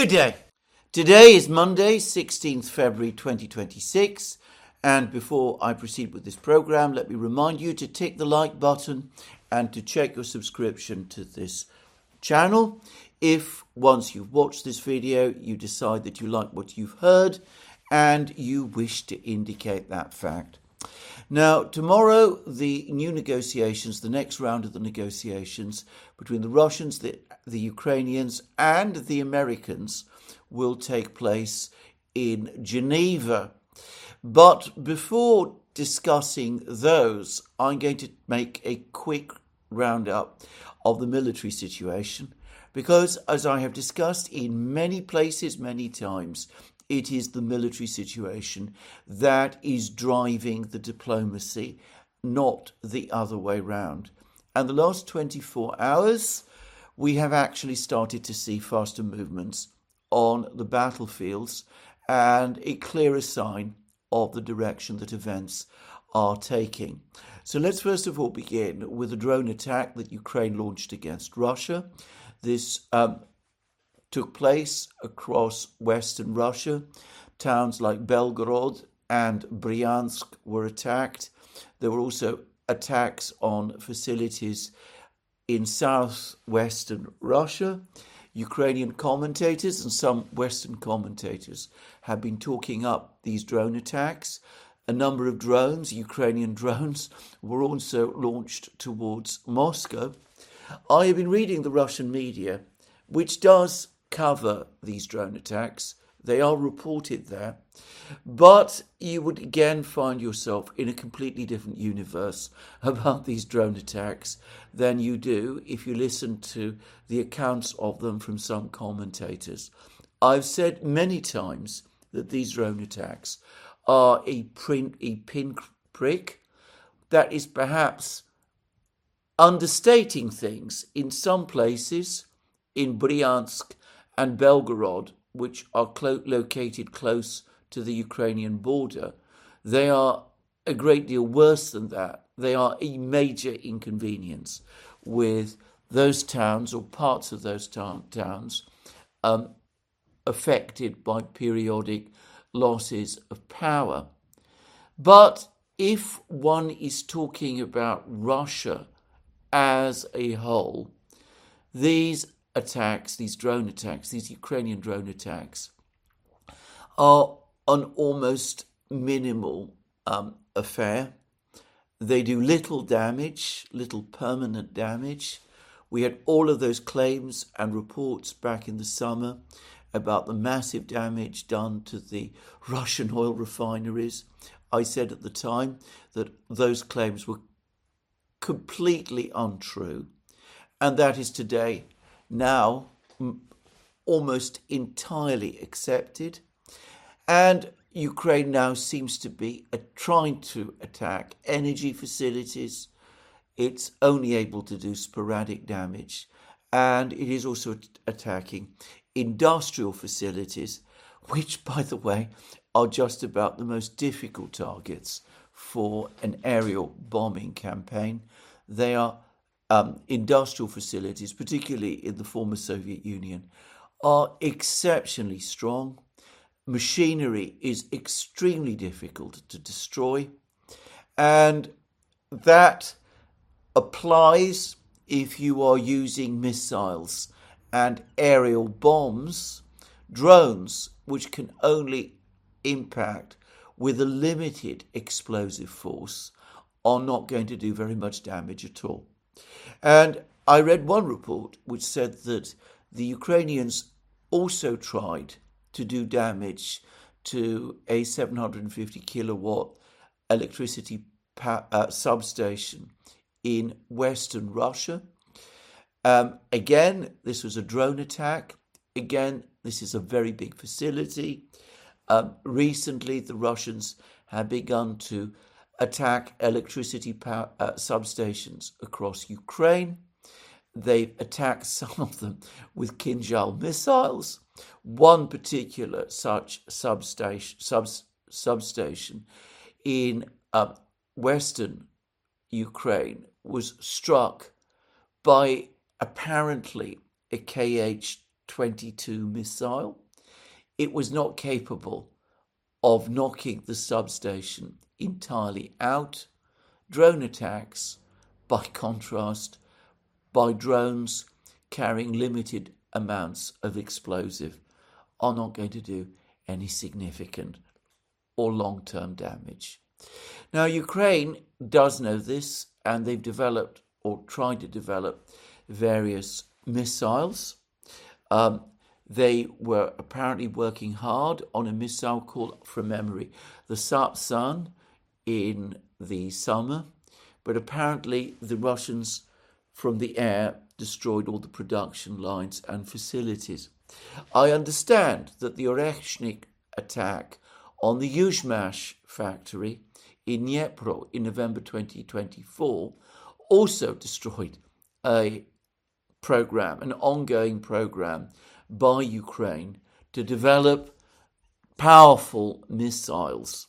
Good day. Today is Monday, 16th February 2026, and before I proceed with this program, let me remind you to tick the like button and to check your subscription to this channel. If once you've watched this video, you decide that you like what you've heard and you wish to indicate that fact. Now, tomorrow, the next round of the negotiations between the Russians, the Ukrainians, and the Americans will take place in Geneva. But before discussing those, I'm going to make a quick roundup of the military situation because, as I have discussed in many places, many times, it is the military situation that is driving the diplomacy, not the other way round. And the last 24 hours, we have actually started to see faster movements on the battlefields and a clearer sign of the direction that events are taking. So let's first of all begin with a drone attack that Ukraine launched against Russia. This took place across western Russia. Towns like Belgorod and Bryansk were attacked. There were also attacks on facilities in southwestern Russia. Ukrainian commentators and some Western commentators have been talking up these drone attacks. A number of drones, Ukrainian drones, were also launched towards Moscow. I have been reading the Russian media, which does cover these drone attacks. They are reported there. But you would again find yourself in a completely different universe about these drone attacks than you do if you listen to the accounts of them from some commentators. I've said many times that these drone attacks are a pinprick that is perhaps understating things in some places. In Bryansk and Belgorod, which are located close to the Ukrainian border, they are a great deal worse than that. They are a major inconvenience, with those towns or parts of those towns affected by periodic losses of power. But if one is talking about Russia as a whole, these attacks, these drone attacks, these Ukrainian drone attacks, are an almost minimal affair. They do little damage, little permanent damage. We had all of those claims and reports back in the summer about the massive damage done to the Russian oil refineries. I said at the time that those claims were completely untrue, and that is today now almost entirely accepted. And Ukraine now seems to be trying to attack energy facilities. It's only able to do sporadic damage. And it is also attacking industrial facilities, which, by the way, are just about the most difficult targets for an aerial bombing campaign. They are industrial facilities, particularly in the former Soviet Union, are exceptionally strong. Machinery is extremely difficult to destroy, and that applies if you are using missiles and aerial bombs. Drones, which can only impact with a limited explosive force, are not going to do very much damage at all. And I read one report which said that the Ukrainians also tried to do damage to a 750 kilowatt electricity substation in western Russia. Again, this was a drone attack. Again, this is a very big facility. Recently, the Russians have begun to attack electricity substations across Ukraine. They've attacked some of them with Kinzhal missiles. One particular such substation in western Ukraine was struck by apparently a Kh-12 22 missile. It was not capable of knocking the substation entirely out. Drone attacks, by contrast, by drones carrying limited amounts of explosive, are not going to do any significant or long-term damage. Now, Ukraine does know this, and they've developed or tried to develop various missiles. They were apparently working hard on a missile called, from memory, the Sat-San in the summer, but apparently the Russians from the air destroyed all the production lines and facilities. I understand that the Oreshnik attack on the Yuzhmash factory in Dnipro in November 2024 also destroyed a program, an ongoing program by Ukraine to develop powerful missiles.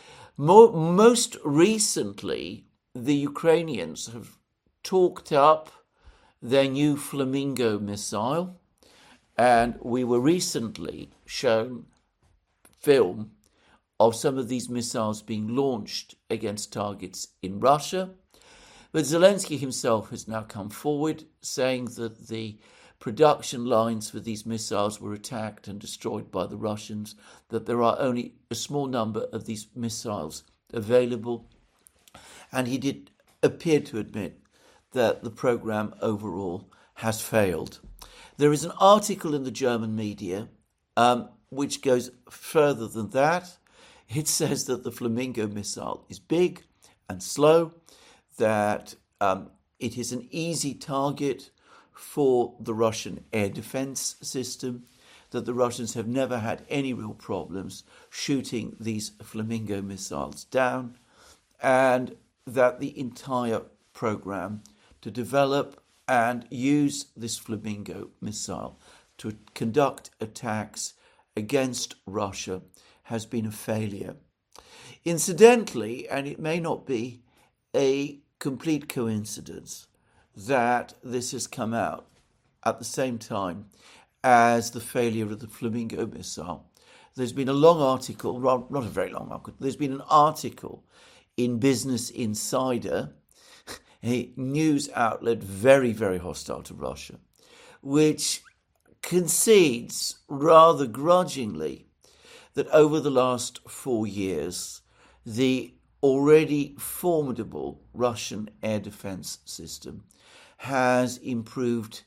Most recently, the Ukrainians have talked up their new Flamingo missile, and we were recently shown film of some of these missiles being launched against targets in Russia. But Zelensky himself has now come forward saying that the production lines for these missiles were attacked and destroyed by the Russians, that there are only a small number of these missiles available, and he did appear to admit that the program overall has failed. There is an article in the German media which goes further than that. It says that the Flamingo missile is big and slow, that it is an easy target for the Russian air defense system, that the Russians have never had any real problems shooting these Flamingo missiles down, and that the entire program to develop and use this Flamingo missile to conduct attacks against Russia has been a failure. Incidentally, and it may not be a complete coincidence, that this has come out at the same time as the failure of the Flamingo missile. There's been a long article, not a very long article, there's been an article in Business Insider, a news outlet very, very hostile to Russia, which concedes rather grudgingly that over the last 4 years, the already formidable Russian air defense system has improved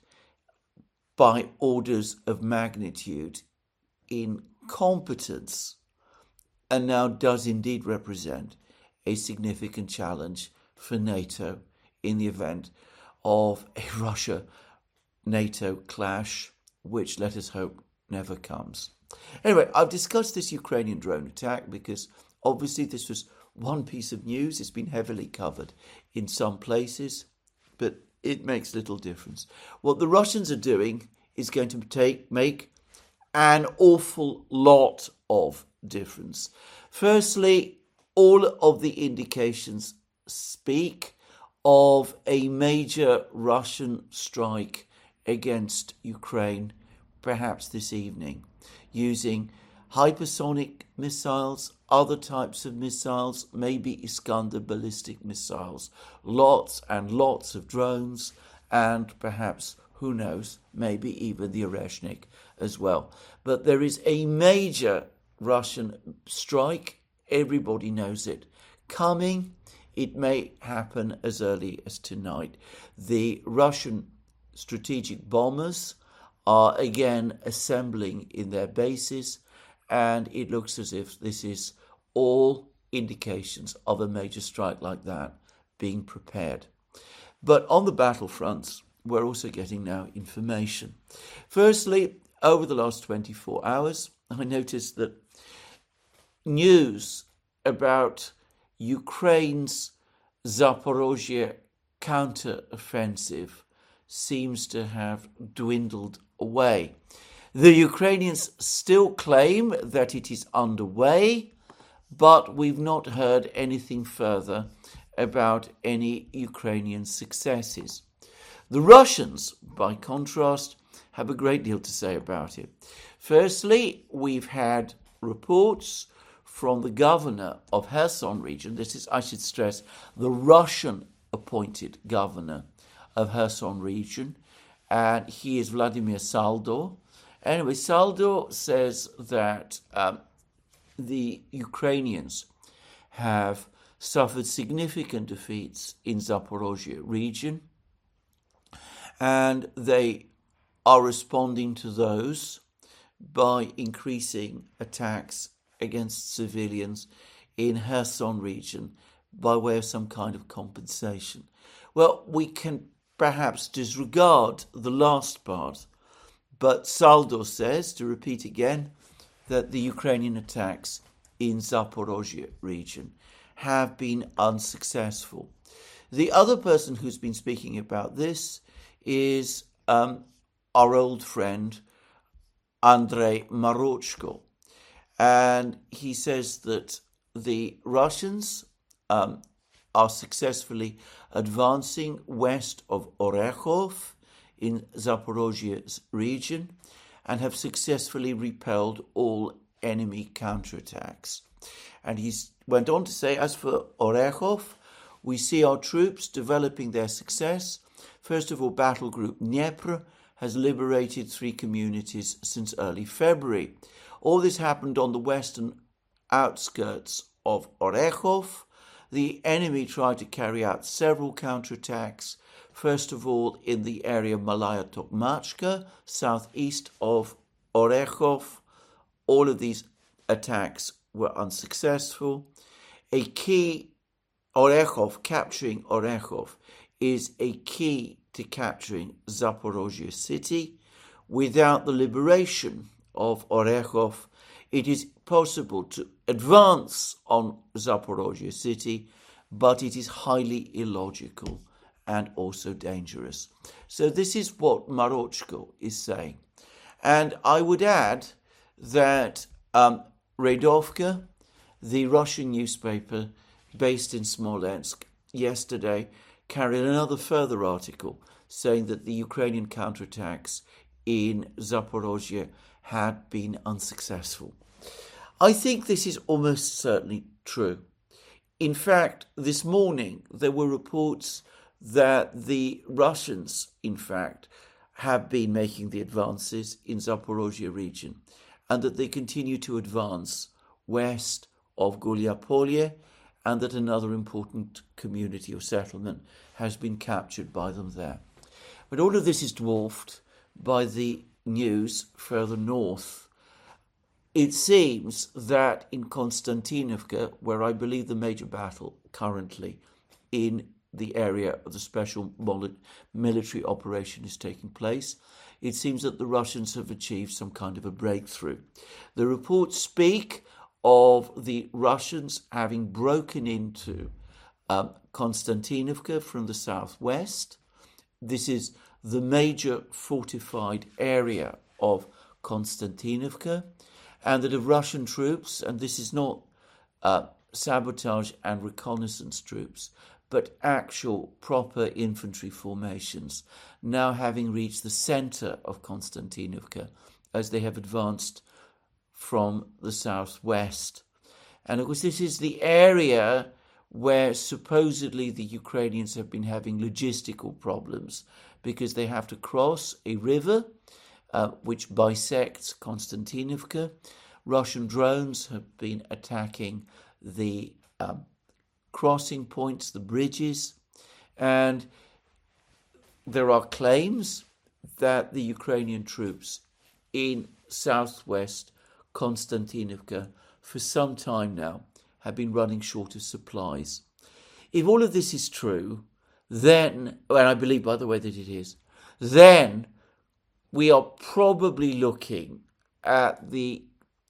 by orders of magnitude in competence, and now does indeed represent a significant challenge for NATO in the event of a Russia-NATO clash, which, let us hope, never comes. Anyway, I've discussed this Ukrainian drone attack because obviously this was one piece of news. It's been heavily covered in some places, but it makes little difference. What the Russians are doing is going to make an awful lot of difference. Firstly, all of the indications speak of a major Russian strike against Ukraine, perhaps this evening, using hypersonic missiles, other types of missiles, maybe Iskander ballistic missiles, lots and lots of drones, and perhaps, who knows, maybe even the Oreshnik as well. But there is a major Russian strike, everybody knows it, coming. It may happen as early as tonight. The Russian strategic bombers are again assembling in their bases, and it looks as if this is all indications of a major strike like that being prepared. But on the battlefronts, we're also getting now information. Firstly, over the last 24 hours, I noticed that news about Ukraine's Zaporozhye counter-offensive seems to have dwindled away. The Ukrainians still claim that it is underway, but we've not heard anything further about any Ukrainian successes. The Russians, by contrast, have a great deal to say about it. Firstly, we've had reports from the governor of Kherson region. This is, I should stress, the Russian-appointed governor of Kherson region, and he is Vladimir Saldo. Anyway, Saldo says that the Ukrainians have suffered significant defeats in Zaporozhye region, and they are responding to those by increasing attacks against civilians in Kherson region by way of some kind of compensation. Well, we can perhaps disregard the last part, but Saldo says, to repeat again, that the Ukrainian attacks in Zaporozhye region have been unsuccessful. The other person who's been speaking about this is our old friend Andrei Marochko, and he says that the Russians are successfully advancing west of Orekhov in Zaporozhye region and have successfully repelled all enemy counterattacks. And he went on to say, as for Orekhov, we see our troops developing their success. First of all, battle group Dnepr has liberated 3 communities since early February. All this happened on the western outskirts of Orekhov. The enemy tried to carry out several counterattacks, first of all in the area of Malaya Tokmachka, southeast of Orekhov. All of these attacks were unsuccessful. Capturing Orekhov is a key to capturing Zaporozhye city. Without the liberation of Orekhov, it is possible to advance on Zaporozhye city, but it is highly illogical and also dangerous. So this is what Marochko is saying. And I would add that Redovka, the Russian newspaper based in Smolensk, yesterday carried another further article saying that the Ukrainian counterattacks in Zaporozhye had been unsuccessful. I think this is almost certainly true. In fact, this morning there were reports that the Russians, in fact, have been making the advances in Zaporozhye region and that they continue to advance west of Gulyapolye and that another important community or settlement has been captured by them there. But all of this is dwarfed by the news further north. It seems that in Konstantinovka, where I believe the major battle currently in the area of the special military operation is taking place, it seems that the Russians have achieved some kind of a breakthrough. The reports speak of the Russians having broken into Konstantinovka from the southwest. This is the major fortified area of Konstantinovka, and that of Russian troops, and this is not sabotage and reconnaissance troops, but actual proper infantry formations, now having reached the center of Konstantinovka as they have advanced from the southwest. And of course, this is the area where supposedly the Ukrainians have been having logistical problems because they have to cross a river which bisects Konstantinovka. Russian drones have been attacking the crossing points, the bridges, and there are claims that the Ukrainian troops in southwest Konstantinovka for some time now have been running short of supplies. If all of this is true, then, and I believe, by the way, that it is, then we are probably looking at the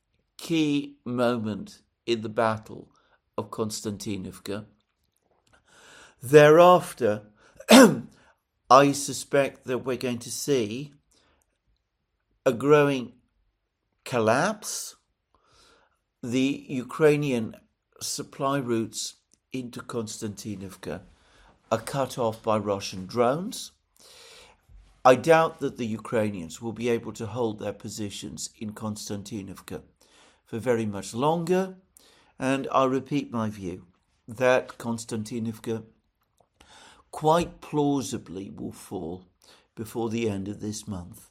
key moment in the Battle of Konstantinovka. Thereafter, I suspect that we're going to see a growing collapse. The Ukrainian supply routes into Konstantinovka are cut off by Russian drones. I doubt that the Ukrainians will be able to hold their positions in Konstantinovka for very much longer, and I repeat my view that Konstantinovka quite plausibly will fall before the end of this month.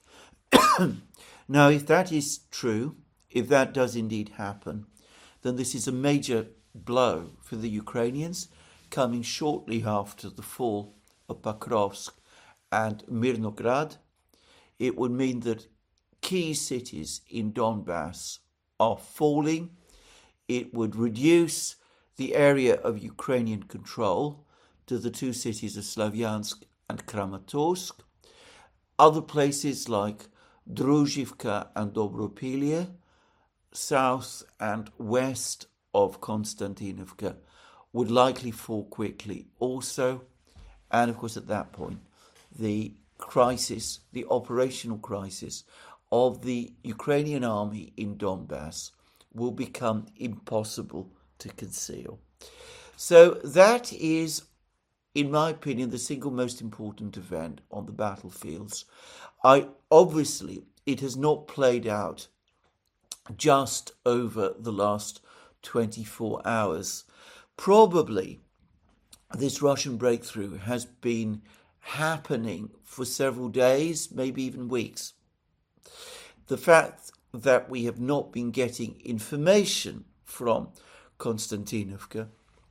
Now, if that is true, if that does indeed happen, then this is a major blow for the Ukrainians, coming shortly after the fall of Pokrovsk and Mirnograd. It would mean that key cities in Donbass are falling. It would reduce the area of Ukrainian control to the two cities of Slavyansk and Kramatorsk. Other places like Druzhivka and Dobropilye, south and west of Konstantinovka, would likely fall quickly also. And of course, at that point, the crisis, the operational crisis of the Ukrainian army in Donbass will become impossible to conceal. So that is, in my opinion, the single most important event on the battlefields. Obviously, it has not played out just over the last 24 hours. Probably this Russian breakthrough has been happening for several days, maybe even weeks. The fact that we have not been getting information from Konstantinovka,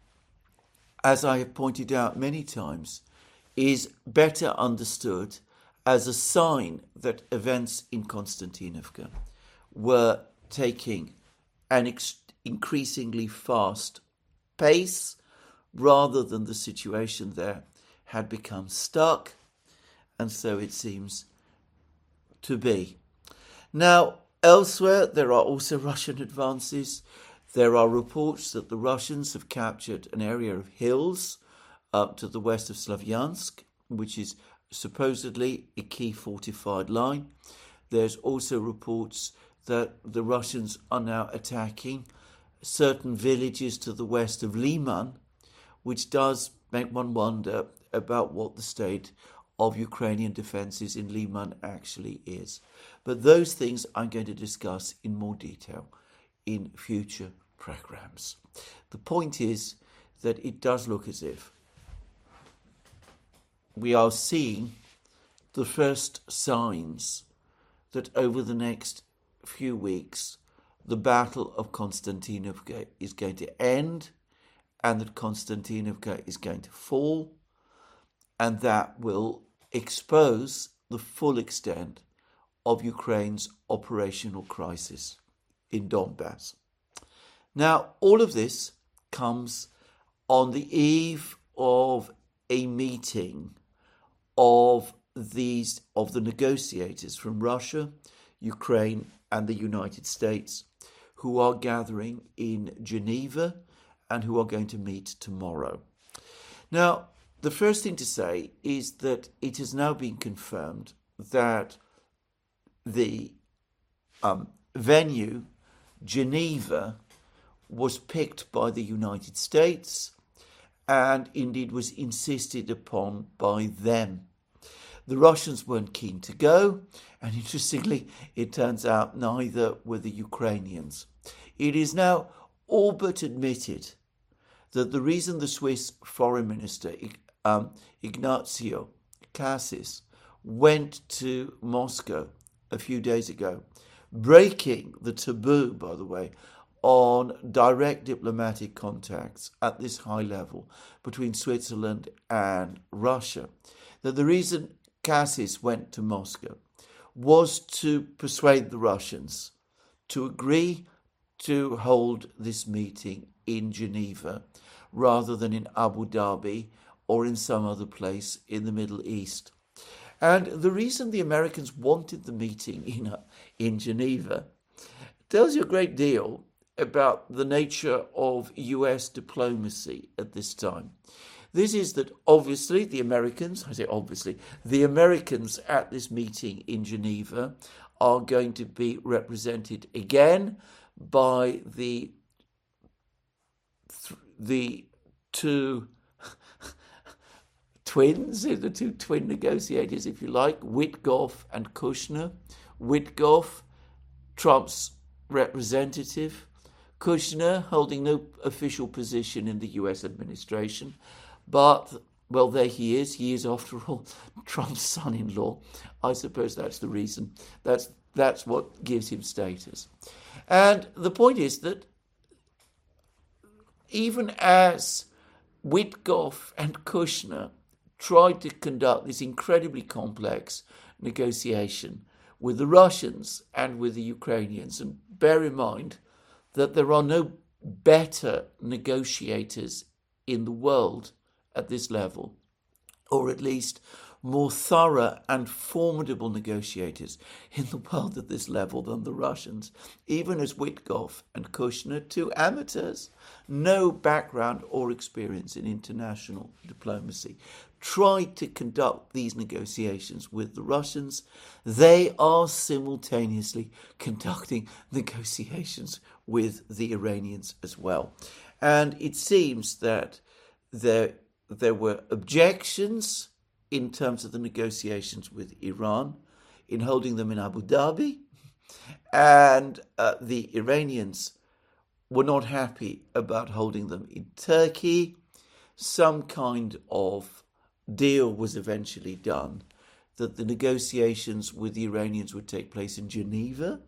as I have pointed out many times, is better understood as a sign that events in Konstantinovka were taking an increasingly fast pace, rather than the situation there had become stuck, and so it seems to be. Now, elsewhere, there are also Russian advances. There are reports that the Russians have captured an area of hills up to the west of Slavyansk, which is supposedly a key fortified line. There's also reports that the Russians are now attacking certain villages to the west of Liman, which does make one wonder about what the state of Ukrainian defences in Liman actually is. But those things I'm going to discuss in more detail in future programs. The point is that it does look as if we are seeing the first signs that over the next few weeks the Battle of Konstantinovka is going to end, and that Konstantinovka is going to fall, and that will expose the full extent of Ukraine's operational crisis in Donbass. Now, all of this comes on the eve of a meeting of the negotiators from Russia, Ukraine, and the United States, who are gathering in Geneva and who are going to meet tomorrow. Now, the first thing to say is that it has now been confirmed that the venue, Geneva, was picked by the United States and indeed was insisted upon by them. The Russians weren't keen to go, and interestingly, it turns out neither were the Ukrainians. It is now all but admitted that the reason the Swiss Foreign Minister, Ignacio Cassis, went to Moscow a few days ago, breaking the taboo, by the way, on direct diplomatic contacts at this high level between Switzerland and Russia, that the reason Cassis went to Moscow was to persuade the Russians to agree to hold this meeting in Geneva rather than in Abu Dhabi or in some other place in the Middle East. And the reason the Americans wanted the meeting in Geneva tells you a great deal about the nature of US diplomacy at this time. This is that obviously the Americans at this meeting in Geneva are going to be represented again by the two twins, the two twin negotiators, if you like, Witkoff and Kushner. Witkoff, Trump's representative. Kushner holding no official position in the US administration, but, well, there he is. He is, after all, Trump's son-in-law. I suppose that's the reason. That's what gives him status. And the point is that even as Witkoff and Kushner tried to conduct this incredibly complex negotiation with the Russians and with the Ukrainians, and bear in mind that there are no better negotiators in the world at this level, or at least more thorough and formidable negotiators in the world at this level than the Russians, even as Witkoff and Kushner, two amateurs, no background or experience in international diplomacy, tried to conduct these negotiations with the Russians. They are simultaneously conducting negotiations with the Iranians as well. And it seems that there were objections in terms of the negotiations with Iran in holding them in Abu Dhabi, and the Iranians were not happy about holding them in Turkey. Some kind of deal was eventually done that the negotiations with the Iranians would take place in Geneva,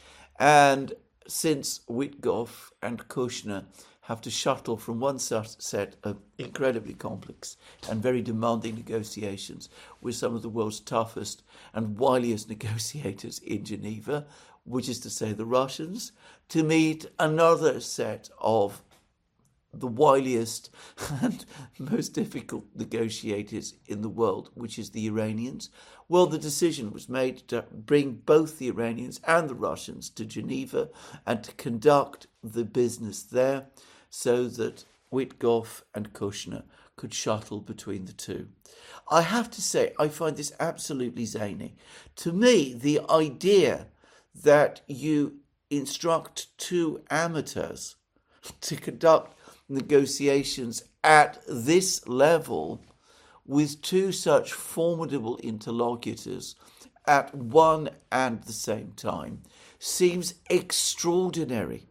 and since Witkoff and Kushner have to shuttle from one set of incredibly complex and very demanding negotiations with some of the world's toughest and wiliest negotiators in Geneva, which is to say the Russians, to meet another set of the wiliest and most difficult negotiators in the world, which is the Iranians. Well, the decision was made to bring both the Iranians and the Russians to Geneva and to conduct the business there so that Witkoff and Kushner could shuttle between the two. I have to say, I find this absolutely zany. To me, the idea that you instruct two amateurs to conduct negotiations at this level with two such formidable interlocutors at one and the same time seems extraordinary.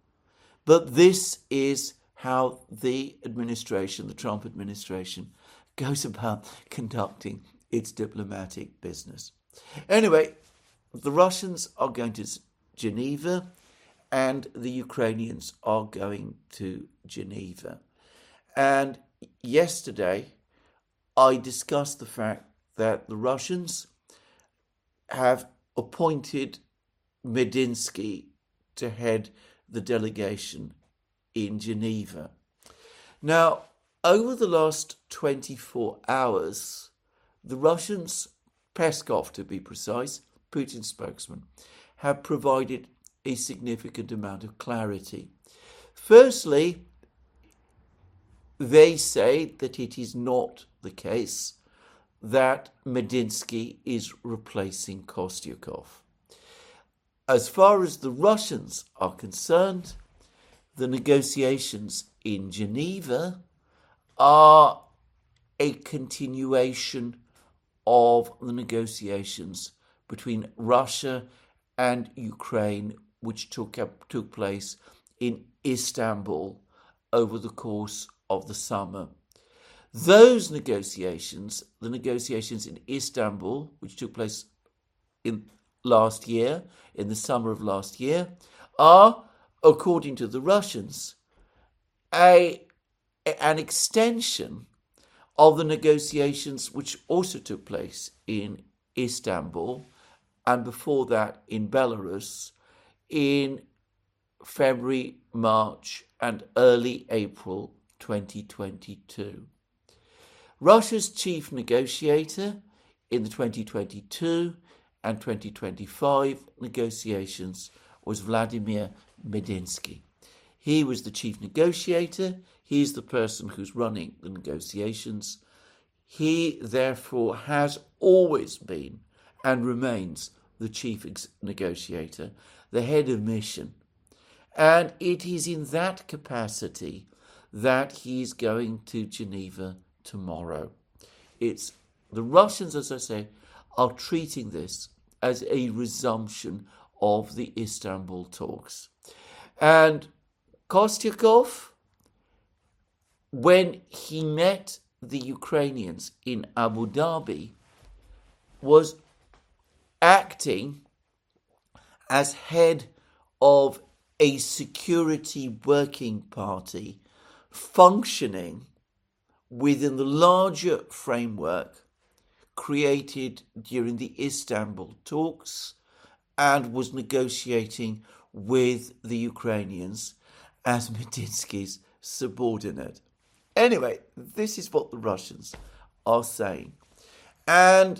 But this is how the administration, the Trump administration, goes about conducting its diplomatic business. Anyway, the Russians are going to Geneva and the Ukrainians are going to Geneva. And yesterday, I discussed the fact that the Russians have appointed Medinsky to head the delegation in Geneva. Now, over the last 24 hours, the Russians, Peskov to be precise, Putin's spokesman, have provided a significant amount of clarity. Firstly, they say that it is not the case that Medinsky is replacing Kostyukov. As far as the Russians are concerned, the negotiations in Geneva are a continuation of the negotiations between Russia and Ukraine, which took place in Istanbul over the course of the summer. Those negotiations, the negotiations in Istanbul, which took place in the summer of last year, are, according to the Russians, an extension of the negotiations which also took place in Istanbul and before that in Belarus in February, March and early April 2022. Russia's chief negotiator in the 2022 and 2025 negotiations was Vladimir Medinsky. He was the chief negotiator. He's the person who's running the negotiations. He, therefore, has always been and remains the chief negotiator, the head of mission. And it is in that capacity that he's going to Geneva tomorrow. it's the Russians, as I say, are treating this as a resumption of the Istanbul talks. And Kostyakov, when he met the Ukrainians in Abu Dhabi, was acting as head of a security working party functioning within the larger framework created during the Istanbul talks, and was negotiating with the Ukrainians as Medinsky's subordinate. Anyway, this is what the Russians are saying. And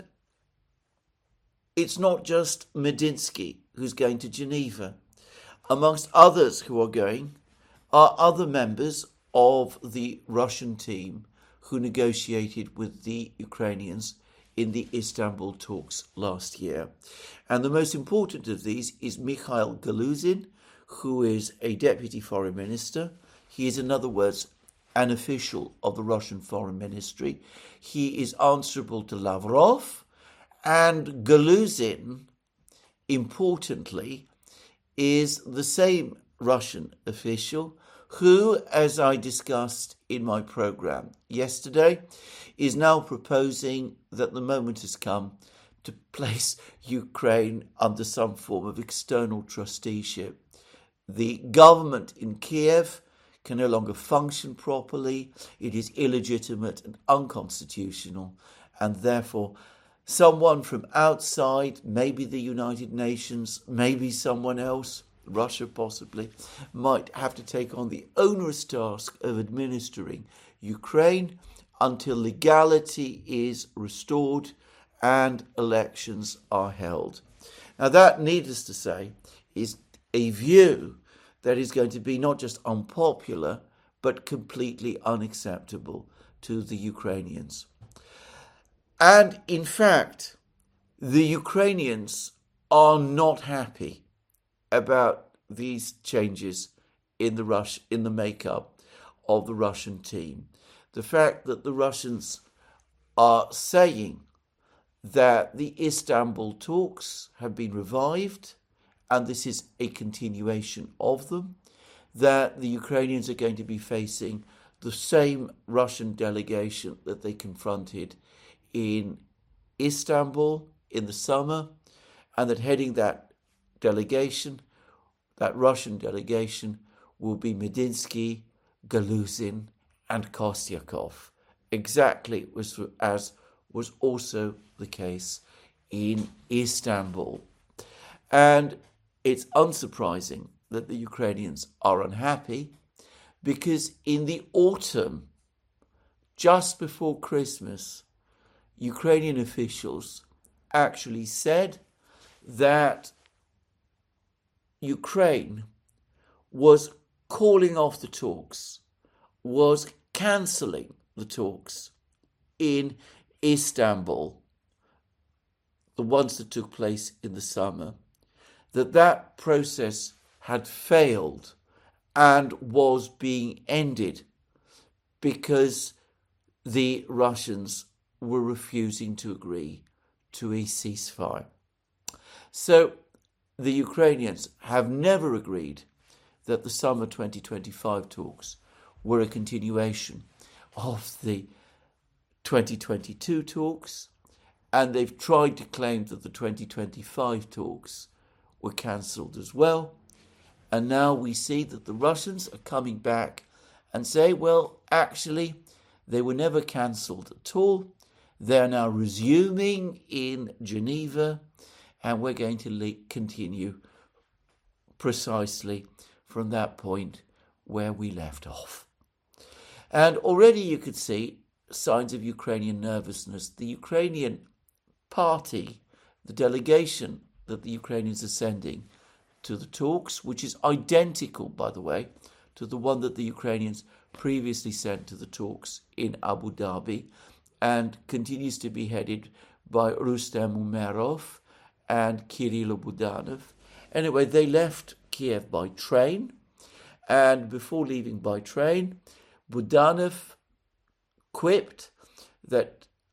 it's not just Medinsky who's going to Geneva. Amongst others who are going are other members of the Russian team who negotiated with the Ukrainians in the Istanbul talks last year. And the most important of these is Mikhail Galuzin, who is a deputy foreign minister. He is, in other words, an official of the Russian foreign ministry. He is answerable to Lavrov, and Galuzin, importantly, is the same Russian official who, as I discussed in my program yesterday, is now proposing that the moment has come to place Ukraine under some form of external trusteeship. The government in Kiev can no longer function properly. It is illegitimate and unconstitutional, and therefore someone from outside, maybe the United Nations, maybe someone else, Russia possibly, might have to take on the onerous task of administering Ukraine until legality is restored and elections are held. Now that, needless to say, is a view that is going to be not just unpopular, but completely unacceptable to the Ukrainians. And in fact, the Ukrainians are not happy about these changes in the makeup of the Russian team. The fact that the Russians are saying that the Istanbul talks have been revived, and this is a continuation of them, that the Ukrainians are going to be facing the same Russian delegation that they confronted in Istanbul in the summer, and that heading that delegation, that Russian delegation, will be Medinsky, Galuzin, and Kostyakov, exactly as was also the case in Istanbul. And it's unsurprising that the Ukrainians are unhappy, because in the autumn, just before Christmas, Ukrainian officials actually said that Ukraine was calling off the talks, was cancelling the talks in Istanbul, the ones that took place in the summer, that process had failed and was being ended because the Russians were refusing to agree to a ceasefire. So the Ukrainians have never agreed that the summer 2025 talks were a continuation of the 2022 talks, and they've tried to claim that the 2025 talks were cancelled as well. And now we see that the Russians are coming back and say, well, actually, they were never cancelled at all. They're now resuming in Geneva, and we're going to continue precisely from that point where we left off. And already you could see signs of Ukrainian nervousness. The Ukrainian party, the delegation that the Ukrainians are sending to the talks, which is identical, by the way, to the one that the Ukrainians previously sent to the talks in Abu Dhabi, and continues to be headed by Rustem Umerov and Kirill Budanov. Anyway, they left Kiev by train, and before leaving by train, Budanov quipped that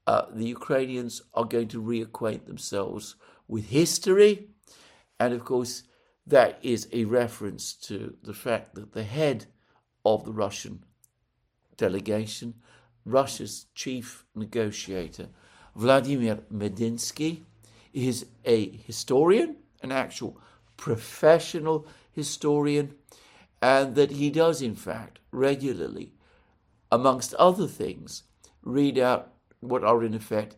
the Ukrainians are going to reacquaint themselves with history. And of course, that is a reference to the fact that the head of the Russian delegation, Russia's chief negotiator, Vladimir Medinsky, is a historian, an actual professional historian, and that he does, in fact, regularly, amongst other things, read out what are, in effect,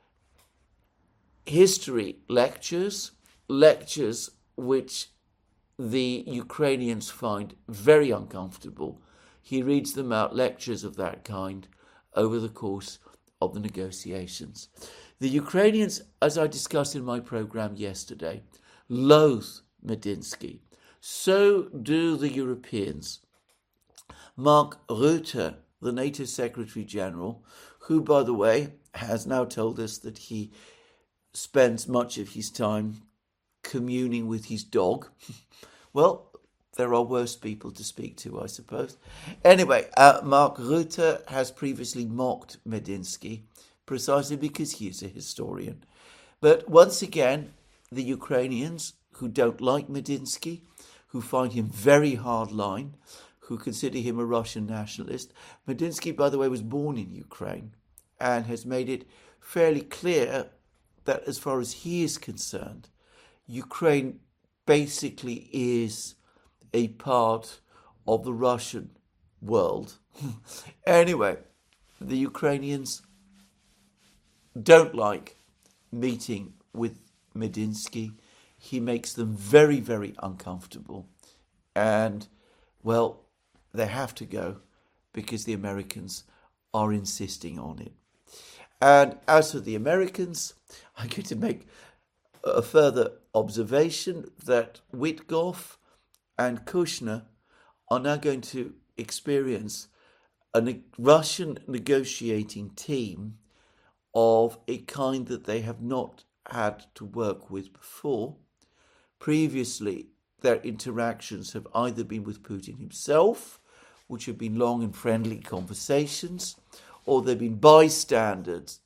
history lectures which the Ukrainians find very uncomfortable. He reads them out, lectures of that kind, over the course of the negotiations. The Ukrainians, as I discussed in my program yesterday, loathe Medinsky. So do the Europeans. Mark Rutte, the NATO Secretary General, who, by the way, has now told us that he spends much of his time communing with his dog. Well, there are worse people to speak to, I suppose. Anyway, Mark Rutte has previously mocked Medinsky precisely because he is a historian. But once again, the Ukrainians, who don't like Medinsky, who find him very hardline, who consider him a Russian nationalist. Medinsky, by the way, was born in Ukraine and has made it fairly clear that as far as he is concerned, Ukraine basically is a part of the Russian world. Anyway, the Ukrainians don't like meeting with Medinsky. He makes them very, very uncomfortable. And, well, they have to go because the Americans are insisting on it. And as for the Americans, I'm going to make a further observation that Witkoff and Kushner are now going to experience a Russian negotiating team of a kind that they have not had to work with before. Previously, their interactions have either been with Putin himself, which have been long and friendly conversations, or they've been bystanders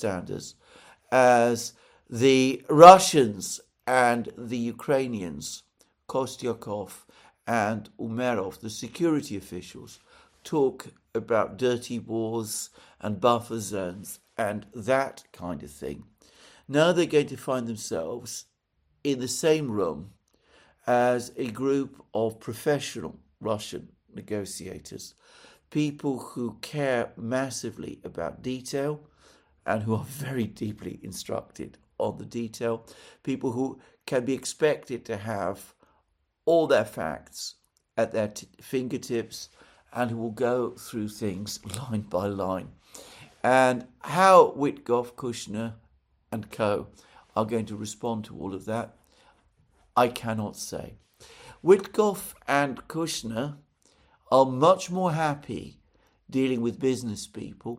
as the Russians and the Ukrainians, Kostyakov and Umerov, the security officials, talk about dirty wars and buffer zones and that kind of thing. Now they're going to find themselves in the same room as a group of professional Russian negotiators, people who care massively about detail and who are very deeply instructed on the detail, people who can be expected to have all their facts at their fingertips and who will go through things line by line. And how Witkoff, Kushner and co are going to respond to all of that, I cannot say. Witkoff and Kushner are much more happy dealing with business people.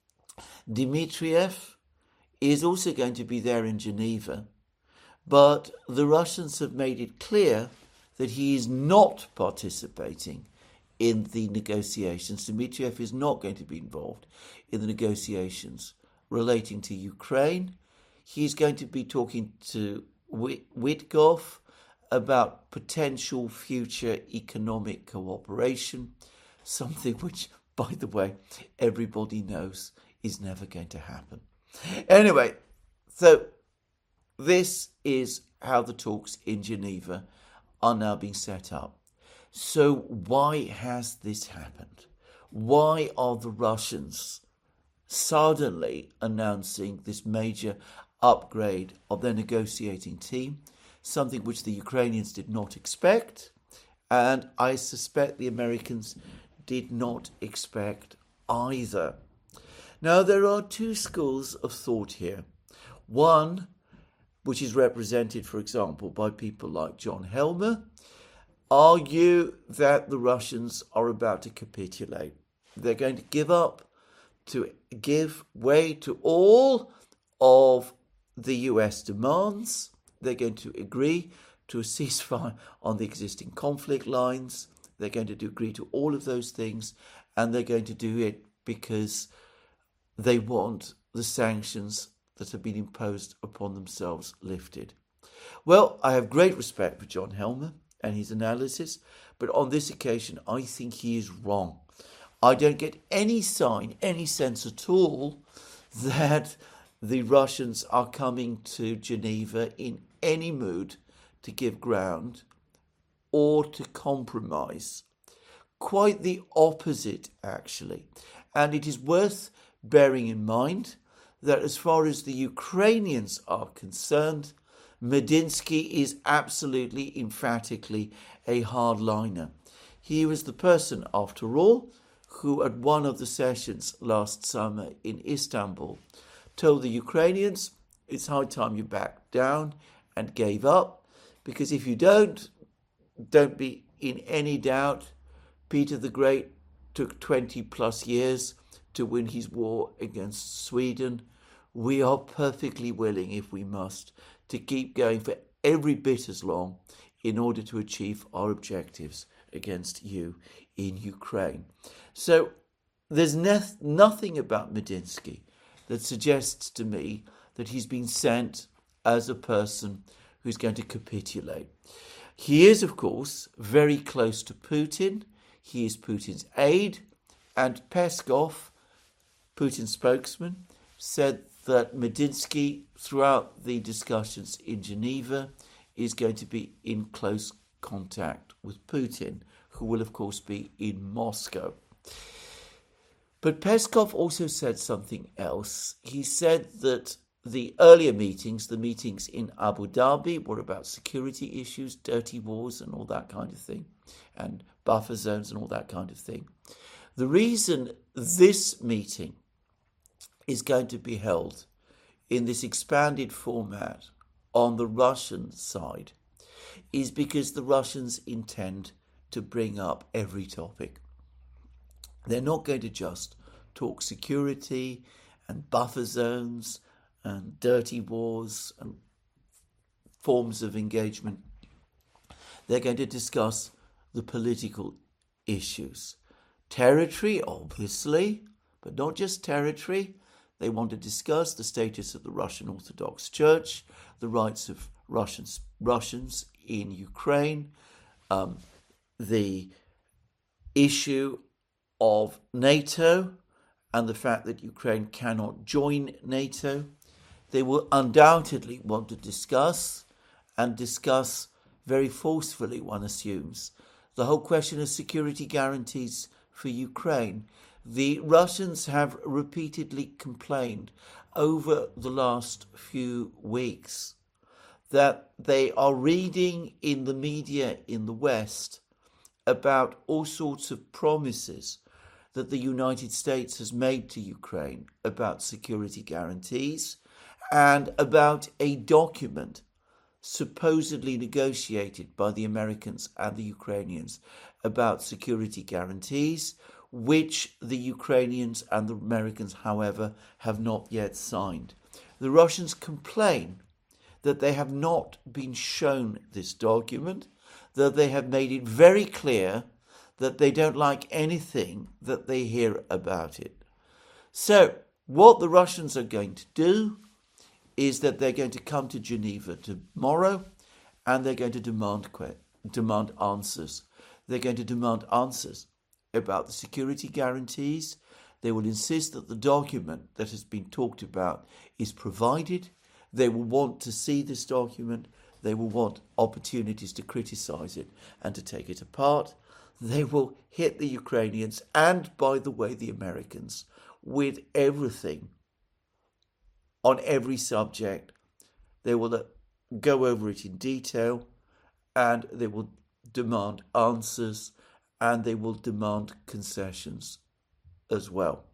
Dmitriev is also going to be there in Geneva, but the Russians have made it clear that he is not participating in the negotiations. Dmitriev is not going to be involved in the negotiations relating to Ukraine. He's going to be talking to Witkoff about potential future economic cooperation, something which, by the way, everybody knows is never going to happen. Anyway, so this is how the talks in Geneva are now being set up. So why has this happened? Why are the Russians suddenly announcing this major upgrade of their negotiating team, something which the Ukrainians did not expect, and I suspect the Americans did not expect either? Now, there are two schools of thought here. One, which is represented, for example, by people like John Helmer, argue that the Russians are about to capitulate. They're going to give up, to give way to all of the US demands. They're going to agree to a ceasefire on the existing conflict lines. They're going to agree to all of those things, and they're going to do it because they want the sanctions that have been imposed upon themselves lifted. Well, I have great respect for John Helmer and his analysis, but on this occasion I think he is wrong. I don't get any sign, any sense at all that the Russians are coming to Geneva in any mood to give ground or to compromise. Quite the opposite, actually. And it is worth bearing in mind that as far as the Ukrainians are concerned, Medinsky is absolutely, emphatically a hardliner. He was the person, after all, who at one of the sessions last summer in Istanbul told the Ukrainians it's high time you backed down and gave up, because if you don't be in any doubt, Peter the Great took 20 plus years to win his war against Sweden. We are perfectly willing, if we must, to keep going for every bit as long in order to achieve our objectives against you in Ukraine. So there's nothing about Medinsky that suggests to me that he's been sent as a person who's going to capitulate. He is, of course, very close to Putin. He is Putin's aide, and Peskov, Putin's spokesman, said that Medinsky, throughout the discussions in Geneva, is going to be in close contact with Putin, who will, of course, be in Moscow. But Peskov also said something else. He said that the earlier meetings, the meetings in Abu Dhabi, were about security issues, dirty wars and all that kind of thing, and buffer zones and all that kind of thing. The reason this meeting is going to be held in this expanded format on the Russian side is because the Russians intend to bring up every topic. They're not going to just talk security and buffer zones and dirty wars and forms of engagement. They're going to discuss the political issues. Territory, obviously, but not just territory. They want to discuss the status of the Russian Orthodox Church, the rights of Russians in Ukraine, the issue of NATO and the fact that Ukraine cannot join NATO. They will undoubtedly want to discuss very forcefully, one assumes, the whole question of security guarantees for Ukraine. The Russians have repeatedly complained over the last few weeks that they are reading in the media in the West about all sorts of promises that the United States has made to Ukraine about security guarantees and about a document supposedly negotiated by the Americans and the Ukrainians about security guarantees, which the Ukrainians and the Americans, however, have not yet signed. The Russians complain that they have not been shown this document, that they have made it very clear that they don't like anything that they hear about it. So what the Russians are going to do is that they're going to come to Geneva tomorrow and they're going to demand answers. They're going to demand answers about the security guarantees. They will insist that the document that has been talked about is provided. They will want to see this document. They will want opportunities to criticize it and to take it apart. They will hit the Ukrainians and, by the way, the Americans with everything on every subject. They will go over it in detail and they will demand answers and they will demand concessions as well.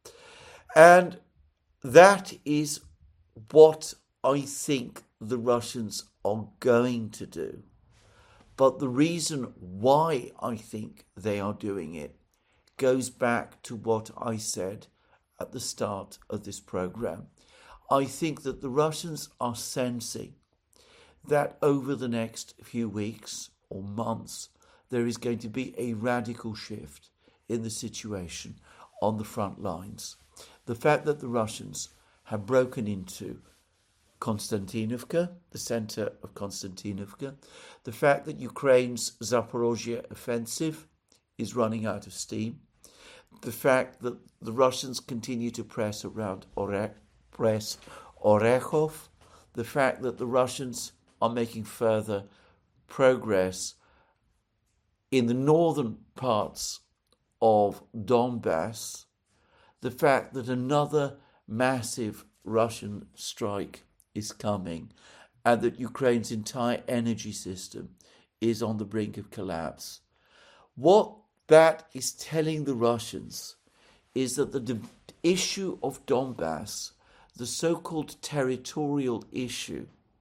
And that is what I think the Russians are going to do. But the reason why I think they are doing it goes back to what I said at the start of this program. I think that the Russians are sensing that over the next few weeks or months, there is going to be a radical shift in the situation on the front lines. The fact that the Russians have broken into Konstantinovka, the center of Konstantinovka, the fact that Ukraine's Zaporozhye offensive is running out of steam, the fact that the Russians continue to press around Orechov, the fact that the Russians are making further progress in the northern parts of Donbass, the fact that another massive Russian strike is coming, and that Ukraine's entire energy system is on the brink of collapse. What that is telling the Russians is that the issue of Donbass, the so-called territorial issue,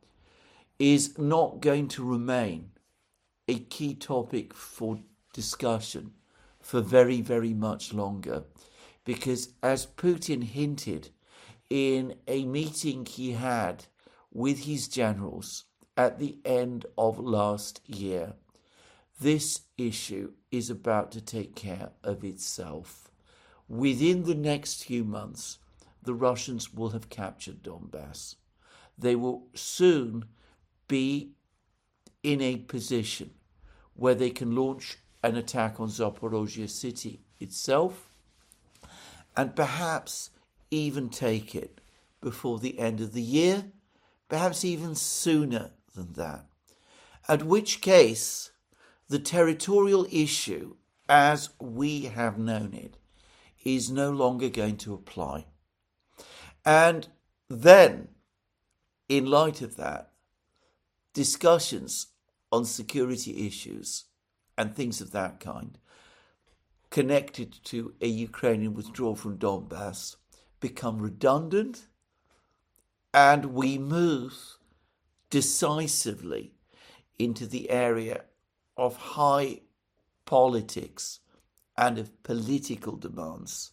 is not going to remain a key topic for discussion for very, very much longer. Because as Putin hinted in a meeting he had with his generals at the end of last year, this issue is about to take care of itself. Within the next few months, the Russians will have captured Donbass. They will soon be in a position where they can launch an attack on Zaporozhye city itself, and perhaps even take it before the end of the year, perhaps even sooner than that. At which case, the territorial issue, as we have known it, is no longer going to apply. And then, in light of that, discussions on security issues and things of that kind connected to a Ukrainian withdrawal from Donbass become redundant, and we move decisively into the area of high politics and of political demands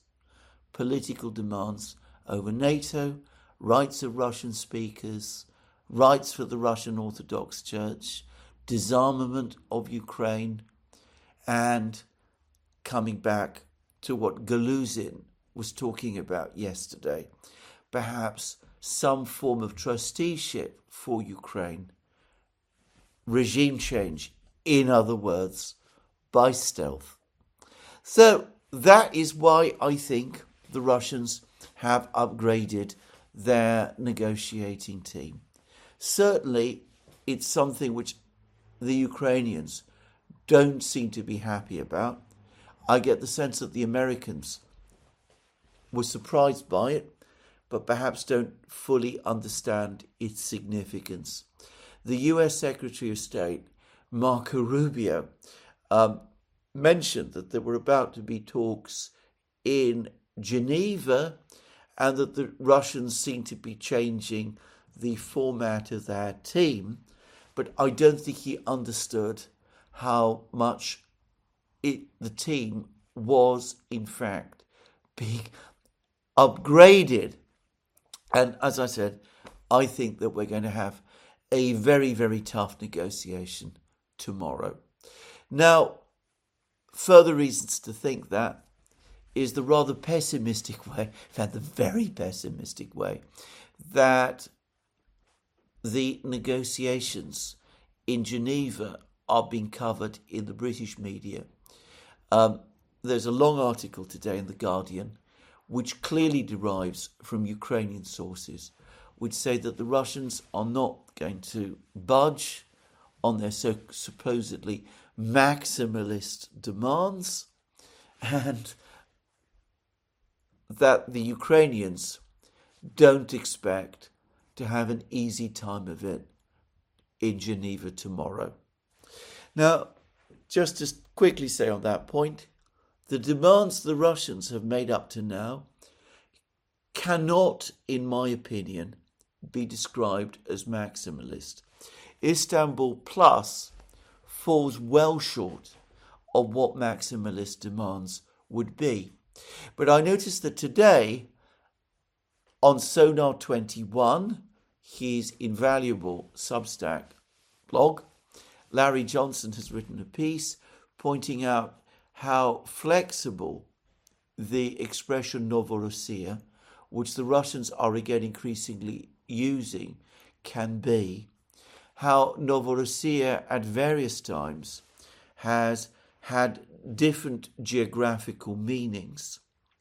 over NATO, rights of Russian speakers, rights for the Russian Orthodox Church, disarmament of Ukraine, and coming back to what Galuzin was talking about yesterday, perhaps some form of trusteeship for Ukraine, regime change, in other words, by stealth. So that is why I think the Russians have upgraded their negotiating team. Certainly, it's something which the Ukrainians don't seem to be happy about. I get the sense that the Americans were surprised by it, but perhaps don't fully understand its significance. The US Secretary of State, Marco Rubio, mentioned that there were about to be talks in Geneva and that the Russians seem to be changing the format of their team, but I don't think he understood how much the team was, in fact, being upgraded. And as I said, I think that we're going to have a very, very tough negotiation tomorrow. Now, further reasons to think that is the rather pessimistic way, in fact, the very pessimistic way, that the negotiations in Geneva are being covered in the British media. There's a long article today in The Guardian which clearly derives from Ukrainian sources, which say that the Russians are not going to budge on their supposedly maximalist demands, and that the Ukrainians don't expect to have an easy time of it in Geneva tomorrow. Now, just to quickly say on that point, the demands the Russians have made up to now cannot, in my opinion, be described as maximalist. Istanbul Plus falls well short of what maximalist demands would be. But I noticed that today, on Sonar 21, his invaluable Substack blog, Larry Johnson has written a piece pointing out how flexible the expression Novorossiya, which the Russians are again increasingly using, can be how Novorossiya at various times has had different geographical meanings.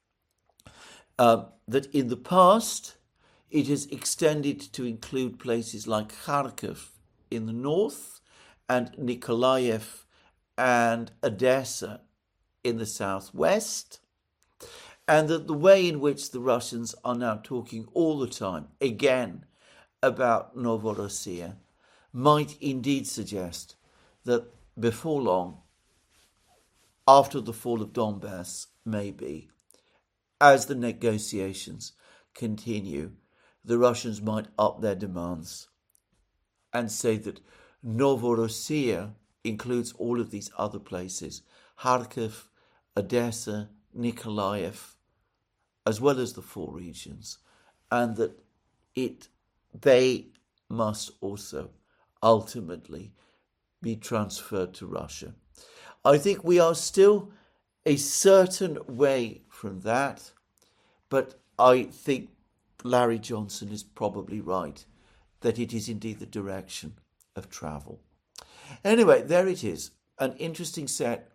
That in the past it has extended to include places like Kharkiv in the north and Nikolaev and Odessa in the southwest, and that the way in which the Russians are now talking all the time, again, about Novorossiya, might indeed suggest that before long, after the fall of Donbass, maybe, as the negotiations continue, the Russians might up their demands and say that Novorossiya includes all of these other places, Kharkiv, Odessa, Nikolaev, as well as the four regions, and that they must also ultimately be transferred to Russia. I think we are still a certain way from that, but I think Larry Johnson is probably right that it is indeed the direction of travel. Anyway, there it is, an interesting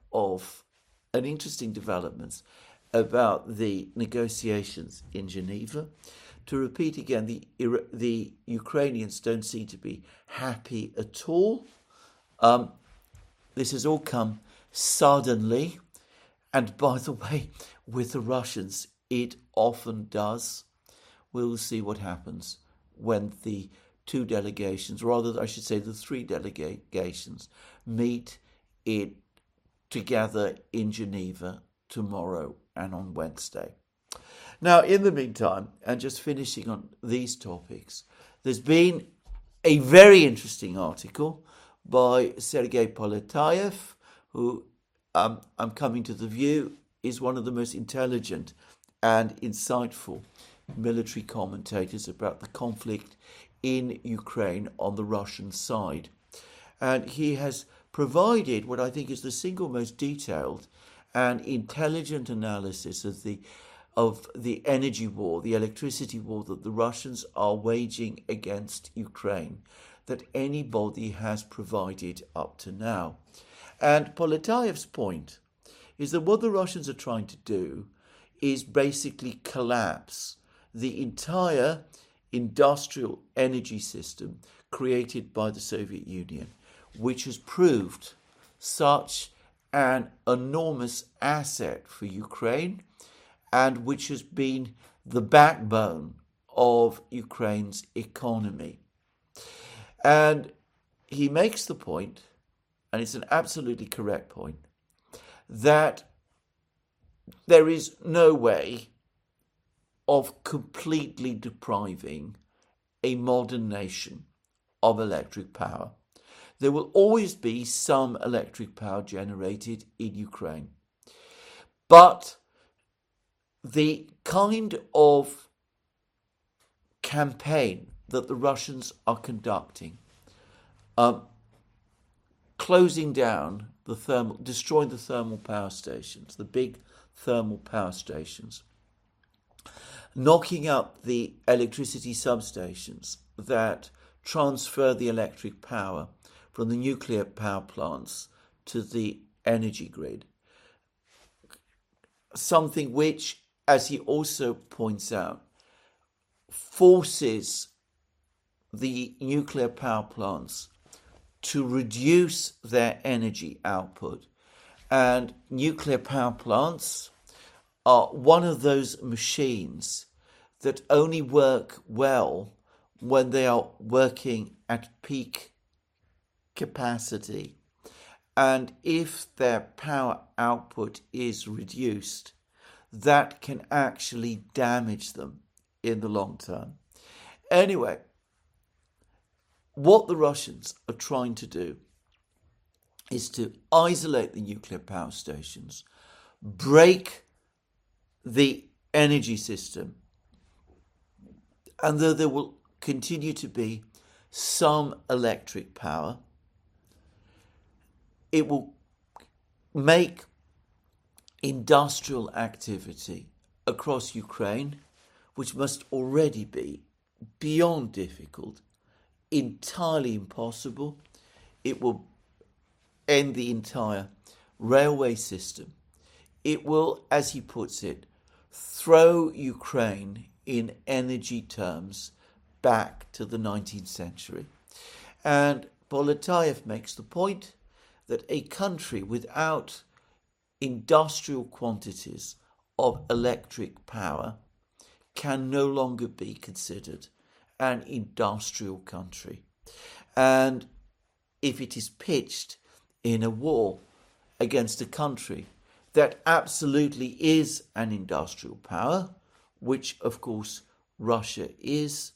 developments about the negotiations in Geneva. To repeat again, the Ukrainians don't seem to be happy at all. This has all come suddenly, and by the way, with the Russians, it often does. We'll see what happens when the two delegations, rather I should say the three delegations, meet together in Geneva tomorrow and on Wednesday. Now, in the meantime, and just finishing on these topics, there's been a very interesting article by Sergei Poletayev, who I'm coming to the view is one of the most intelligent and insightful military commentators about the conflict in Ukraine on the Russian side. And he has provided what I think is the single most detailed and intelligent analysis of the energy war, the electricity war that the Russians are waging against Ukraine, that anybody has provided up to now. And Poletayev's point is that what the Russians are trying to do is basically collapse the entire industrial energy system created by the Soviet Union, which has proved such an enormous asset for Ukraine and which has been the backbone of Ukraine's economy. And he makes the point, and it's an absolutely correct point, that there is no way of completely depriving a modern nation of electric power. There will always be some electric power generated in Ukraine. But the kind of campaign that the Russians are conducting, closing down destroying the thermal power stations, the big thermal power stations, knocking up the electricity substations that transfer the electric power from the nuclear power plants to the energy grid. Something which, as he also points out, forces the nuclear power plants to reduce their energy output. And nuclear power plants are one of those machines that only work well when they are working at peak capacity. And if their power output is reduced, that can actually damage them in the long term. Anyway, what the Russians are trying to do is to isolate the nuclear power stations, break the energy system, and though there will continue to be some electric power, it will make industrial activity across Ukraine, which must already be beyond difficult, entirely impossible. It will end the entire railway system. It will, as he puts it, throw Ukraine in energy terms back to the 19th century. And Boletayev makes the point that a country without industrial quantities of electric power can no longer be considered an industrial country. And if it is pitched in a war against a country that absolutely is an industrial power, which of course Russia is,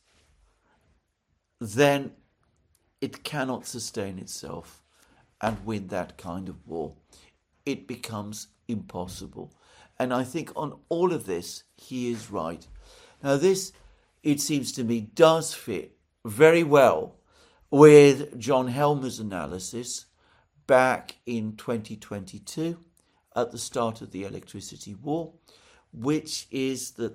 then it cannot sustain itself and win that kind of war. It becomes impossible. And I think on all of this, he is right. Now this, it seems to me, does fit very well with John Helmer's analysis back in 2022 at the start of the electricity war, which is that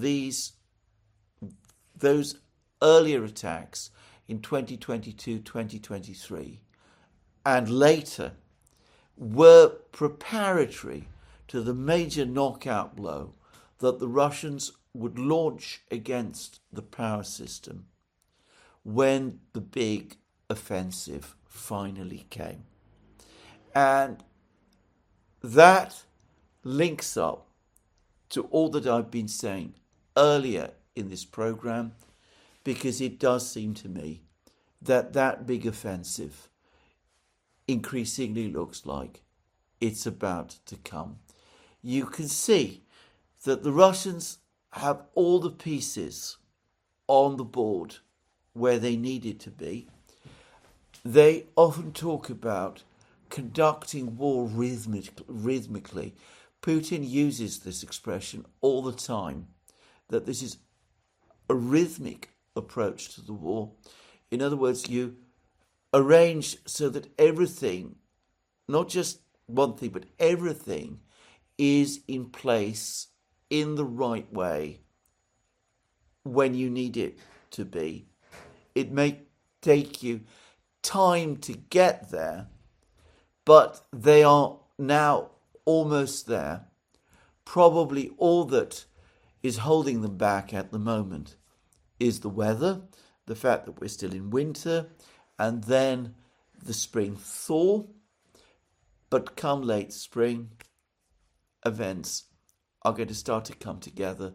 those earlier attacks in 2022, 2023, and later were preparatory to the major knockout blow that the Russians would launch against the power system when the big offensive finally came. And that links up to all that I've been saying earlier in this program, because it does seem to me that that big offensive increasingly looks like it's about to come. You can see that the Russians have all the pieces on the board where they needed to be. They often talk about conducting war rhythmically. Putin uses this expression all the time, that this is a rhythmic approach to the war. In other words, you arrange so that everything, not just one thing, but everything is in place in the right way when you need it to be. It may take you time to get there, but they are now almost there. Probably all that is holding them back at the moment is the weather, the fact that we're still in winter, and then the spring thaw. But come late spring, events are going to start to come together,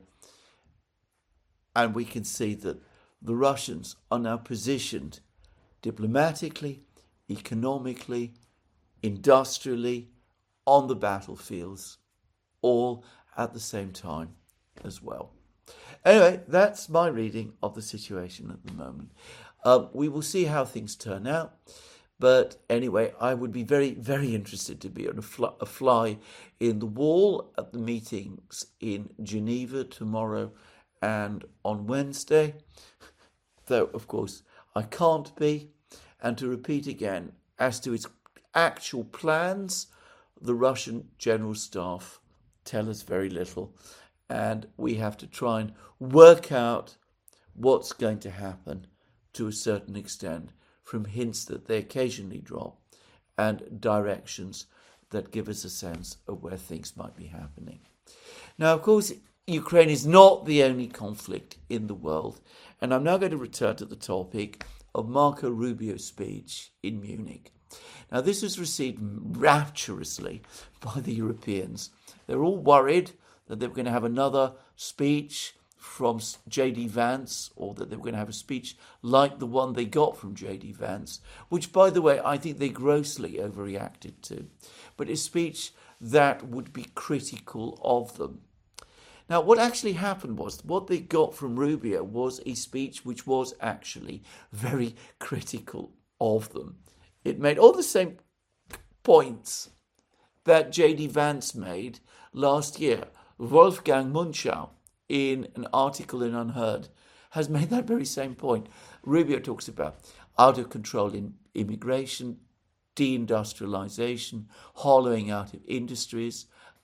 and we can see that the Russians are now positioned diplomatically, economically, industrially, on the battlefields, all at the same time as well. Anyway, that's my reading of the situation at the moment. We will see how things turn out. But anyway, I would be very, very interested to be on a fly in the wall at the meetings in Geneva tomorrow and on Wednesday. Though, of course, I can't be. And to repeat again, as to its actual plans, the Russian General Staff tell us very little. And we have to try and work out what's going to happen to a certain extent from hints that they occasionally drop and directions that give us a sense of where things might be happening. Now, of course, Ukraine is not the only conflict in the world. And I'm now going to return to the topic of Marco Rubio's speech in Munich. Now, this was received rapturously by the Europeans. They're all worried that they were going to have another speech from J.D. Vance, or that they were going to have a speech like the one they got from J.D. Vance, which, by the way, I think they grossly overreacted to, but a speech that would be critical of them. Now, what actually happened was, what they got from Rubio was a speech which was actually very critical of them. It made all the same points that J.D. Vance made last year. Wolfgang Munchau, in an article in Unheard, has made that very same point. Rubio talks about out of control in immigration, deindustrialization, hollowing out of industries,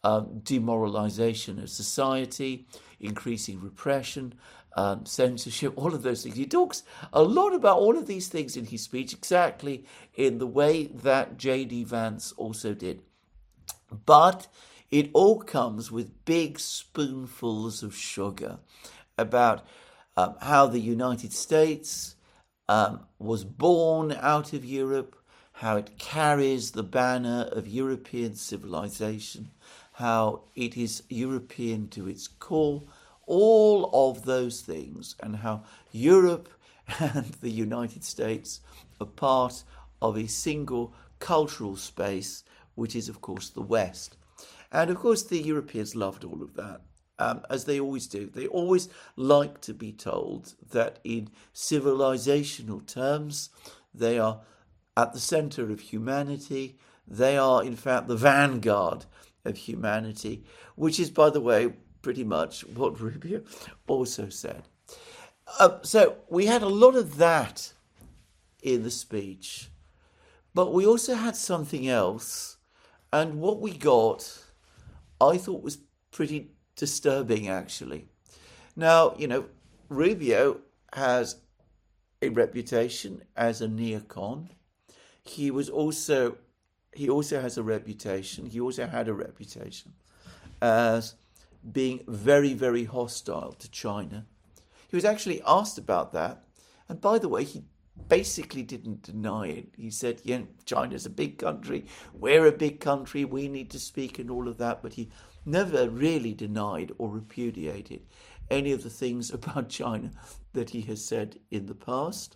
demoralization of society, increasing repression, censorship, all of those things. He talks a lot about all of these things in his speech, exactly in the way that J.D. Vance also did. But it all comes with big spoonfuls of sugar about how the United States was born out of Europe, how it carries the banner of European civilization, how it is European to its core, all of those things, and how Europe and the United States are part of a single cultural space, which is, of course, the West. And, of course, the Europeans loved all of that, as they always do. They always like to be told that in civilizational terms, they are at the center of humanity. They are, in fact, the vanguard of humanity, which is, by the way, pretty much what Rubio also said. So we had a lot of that in the speech, but we also had something else, and what we got, I thought, was pretty disturbing, actually. Now, Rubio has a reputation as a neocon. He also has a reputation. He also had a reputation as being very, very hostile to China. He was actually asked about that. And by the way, he basically didn't deny it. He said, China's a big country. We're a big country. We need to speak and all of that. But he never really denied or repudiated any of the things about China that he has said in the past.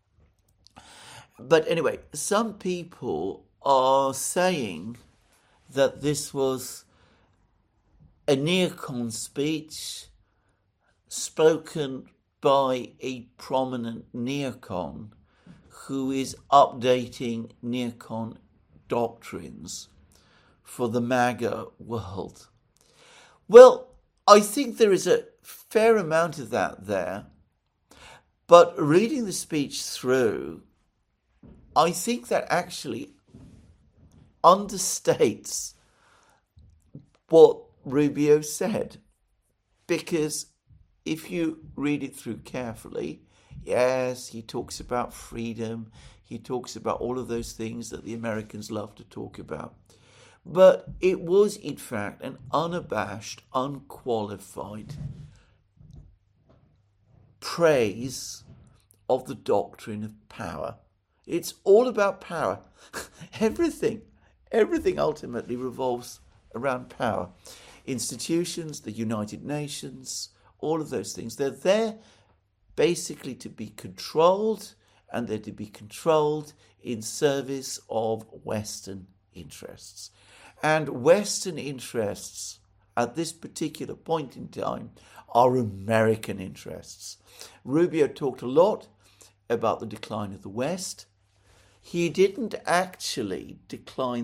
But anyway, some people are saying that this was a neocon speech spoken by a prominent neocon who is updating neocon doctrines for the MAGA world. Well, I think there is a fair amount of that there, but reading the speech through, I think that actually understates what Rubio said, because if you read it through carefully, yes, he talks about freedom, he talks about all of those things that the Americans love to talk about, but it was in fact an unabashed, unqualified praise of the doctrine of power. It's all about power. Everything ultimately revolves around power. Institutions, the United Nations, all of those things, they're there basically to be controlled, and they're to be controlled in service of Western interests. And Western interests at this particular point in time are American interests. Rubio talked a lot about the decline of the West. He didn't actually deny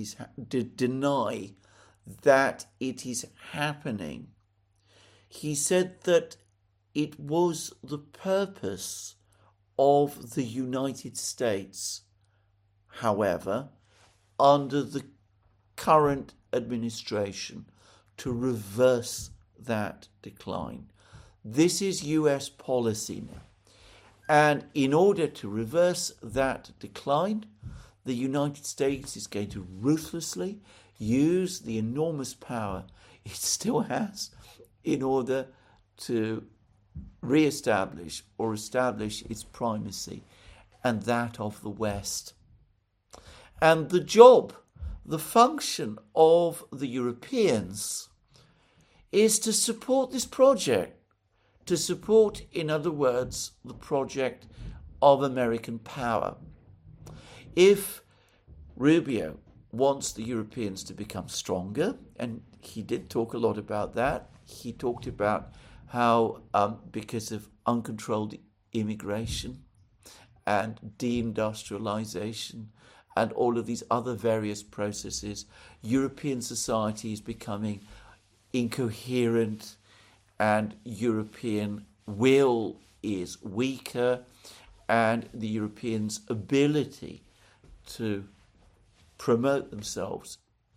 that it is happening. He said that it was the purpose of the United States, however, under the current administration, to reverse that decline. This is US policy now. And in order to reverse that decline, the United States is going to ruthlessly use the enormous power it still has in order to re-establish or establish its primacy and that of the West. And the job, the function of the Europeans is to support this project, to support, in other words, the project of American power. If Rubio wants the Europeans to become stronger, and he did talk a lot about that, he talked about how because of uncontrolled immigration and deindustrialization and all of these other various processes, European society is becoming incoherent and European will is weaker, and the Europeans' ability to promote themselves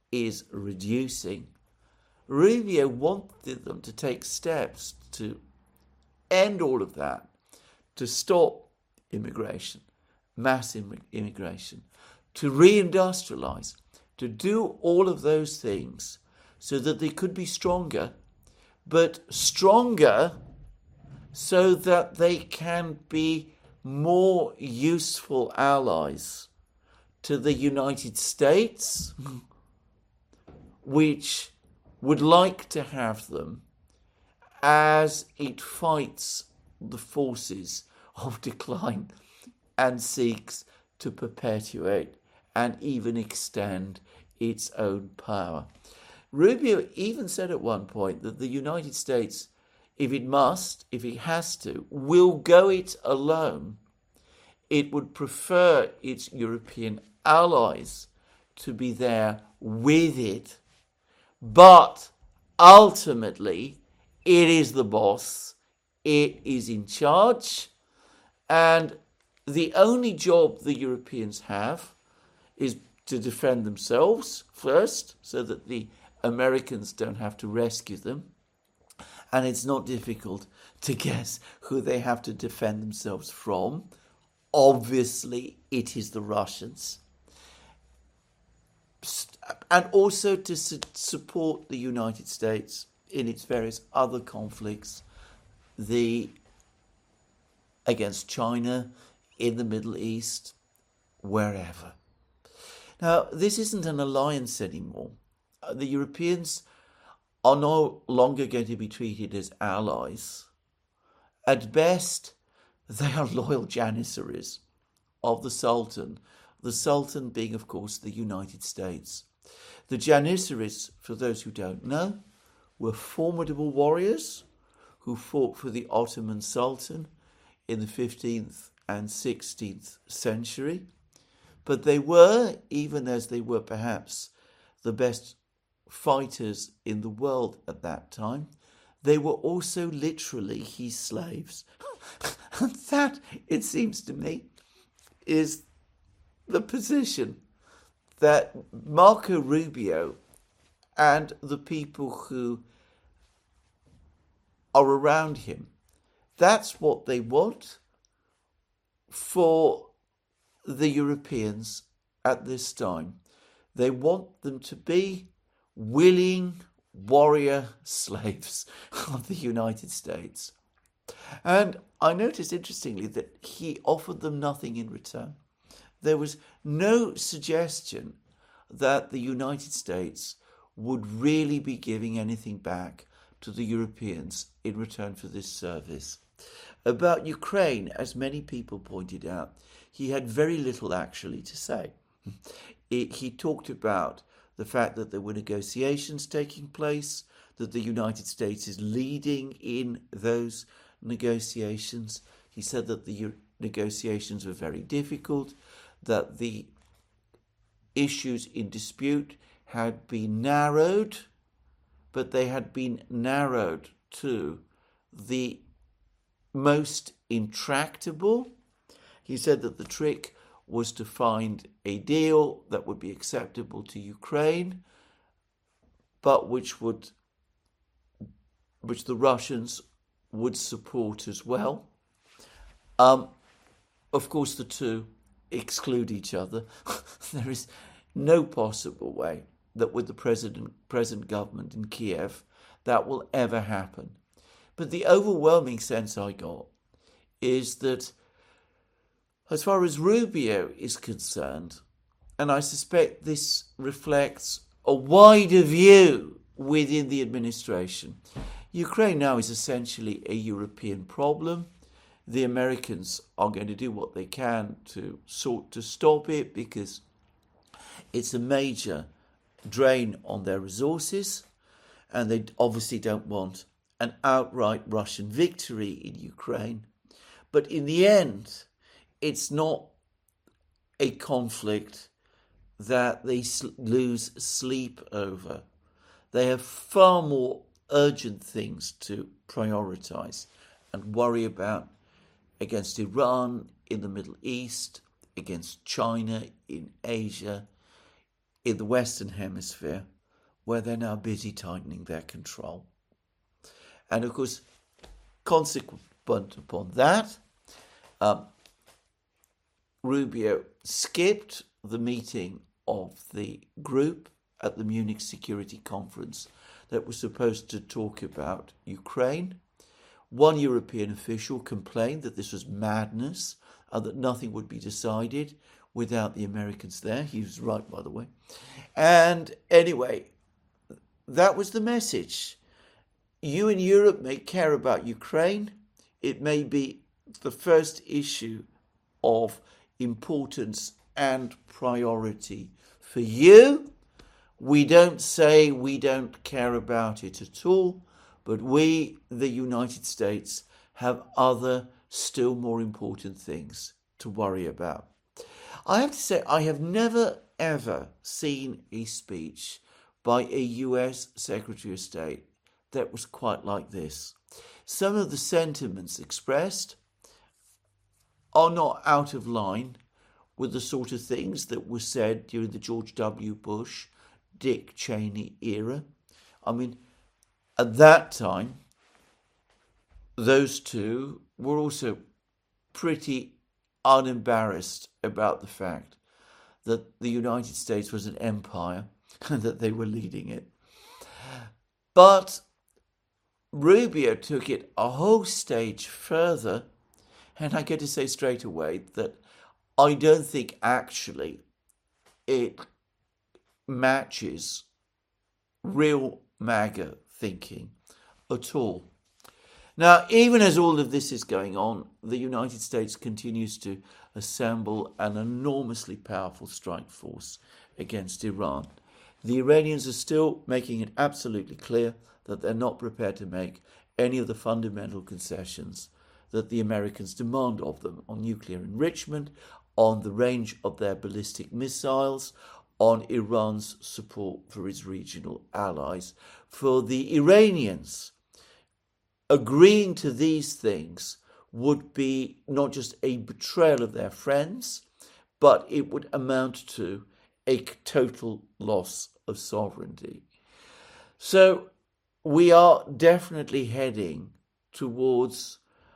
is reducing. Rubio wanted them to take steps to end all of that, to stop immigration, mass immigration, to reindustrialize, to do all of those things so that they could be stronger, but stronger so that they can be more useful allies to the United States, which would like to have them as it fights the forces of decline and seeks to perpetuate and even extend its own power. Rubio even said at one point that the United States, if it must, if it has to, will go it alone. It would prefer its European allies to be there with it, but ultimately it is the boss, it is in charge, and the only job the Europeans have is to defend themselves first, so that the Americans don't have to rescue them. And it's not difficult to guess who they have to defend themselves from. Obviously, it is the Russians. And also to support the United States in its various other conflicts, against China, in the Middle East, wherever. Now, this isn't an alliance anymore. The Europeans are no longer going to be treated as allies. At best, they are loyal janissaries of the Sultan being, of course, the United States. The janissaries, for those who don't know, were formidable warriors who fought for the Ottoman Sultan in the 15th and 16th century. But they were, even as they were perhaps the best fighters in the world at that time, they were also literally his slaves. And that, it seems to me, is the position that Marco Rubio and the people who are around him, that's what they want for the Europeans at this time. They want them to be willing warrior slaves of the United States. And I noticed, interestingly, that he offered them nothing in return. There was no suggestion that the United States would really be giving anything back to the Europeans in return for this service. About Ukraine, as many people pointed out, he had very little actually to say. He talked about the fact that there were negotiations taking place, that the United States is leading in those negotiations. He said that the negotiations were very difficult, that the issues in dispute had been narrowed, but they had been narrowed to the most intractable. He said that the trick was to find a deal that would be acceptable to Ukraine, but which the Russians would support as well. Of course, the two exclude each other. There is no possible way that with the present government in Kiev that will ever happen. But the overwhelming sense I got is that as far as Rubio is concerned, and I suspect this reflects a wider view within the administration, Ukraine now is essentially a European problem. The Americans are going to do what they can to stop it, because it's a major drain on their resources, and they obviously don't want an outright Russian victory in Ukraine. But in the end, it's not a conflict that they lose sleep over. They have far more urgent things to prioritize and worry about against Iran in the Middle East, against China in Asia, in the Western Hemisphere, where they're now busy tightening their control. And of course, consequent upon that, Rubio skipped the meeting of the group at the Munich Security Conference that was supposed to talk about Ukraine. One European official complained that this was madness and that nothing would be decided without the Americans there. He was right, by the way. And anyway, that was the message. You in Europe may care about Ukraine. It may be the first issue of importance and priority for you. We don't say we don't care about it at all, but we, the United States, have other still more important things to worry about. I have to say, I have never ever seen a speech by a US Secretary of State that was quite like this. Some of the sentiments expressed are not out of line with the sort of things that were said during the George W. Bush, Dick Cheney era. I mean, at that time, those two were also pretty unembarrassed about the fact that the United States was an empire and that they were leading it. But Rubio took it a whole stage further, and I get to say straight away that I don't think actually it matches real MAGA thinking at all. Now, even as all of this is going on, the United States continues to assemble an enormously powerful strike force against Iran. The Iranians are still making it absolutely clear that they're not prepared to make any of the fundamental concessions that the Americans demand of them on nuclear enrichment, on the range of their ballistic missiles, on Iran's support for its regional allies. For the Iranians, agreeing to these things would be not just a betrayal of their friends, but it would amount to a total loss of sovereignty. So we are definitely heading towards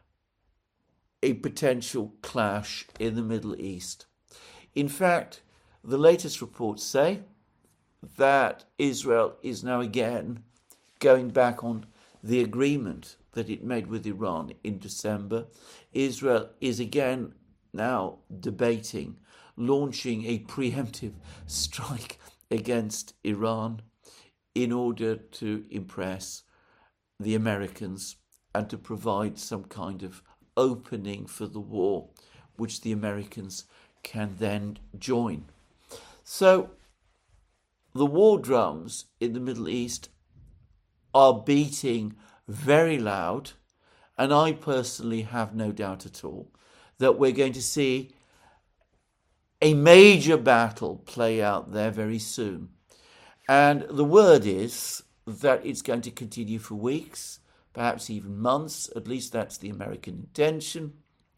a potential clash in the Middle East. In fact, the latest reports say that Israel is now again going back on the agreement that it made with Iran in December. Israel is again now debating launching a preemptive strike against Iran in order to impress the Americans and to provide some kind of opening for the war, which the Americans can then join. So the war drums in the Middle East are beating very loud, and I personally have no doubt at all that we're going to see a major battle play out there very soon. And the word is that it's going to continue for weeks, perhaps even months. At least that's the American intention.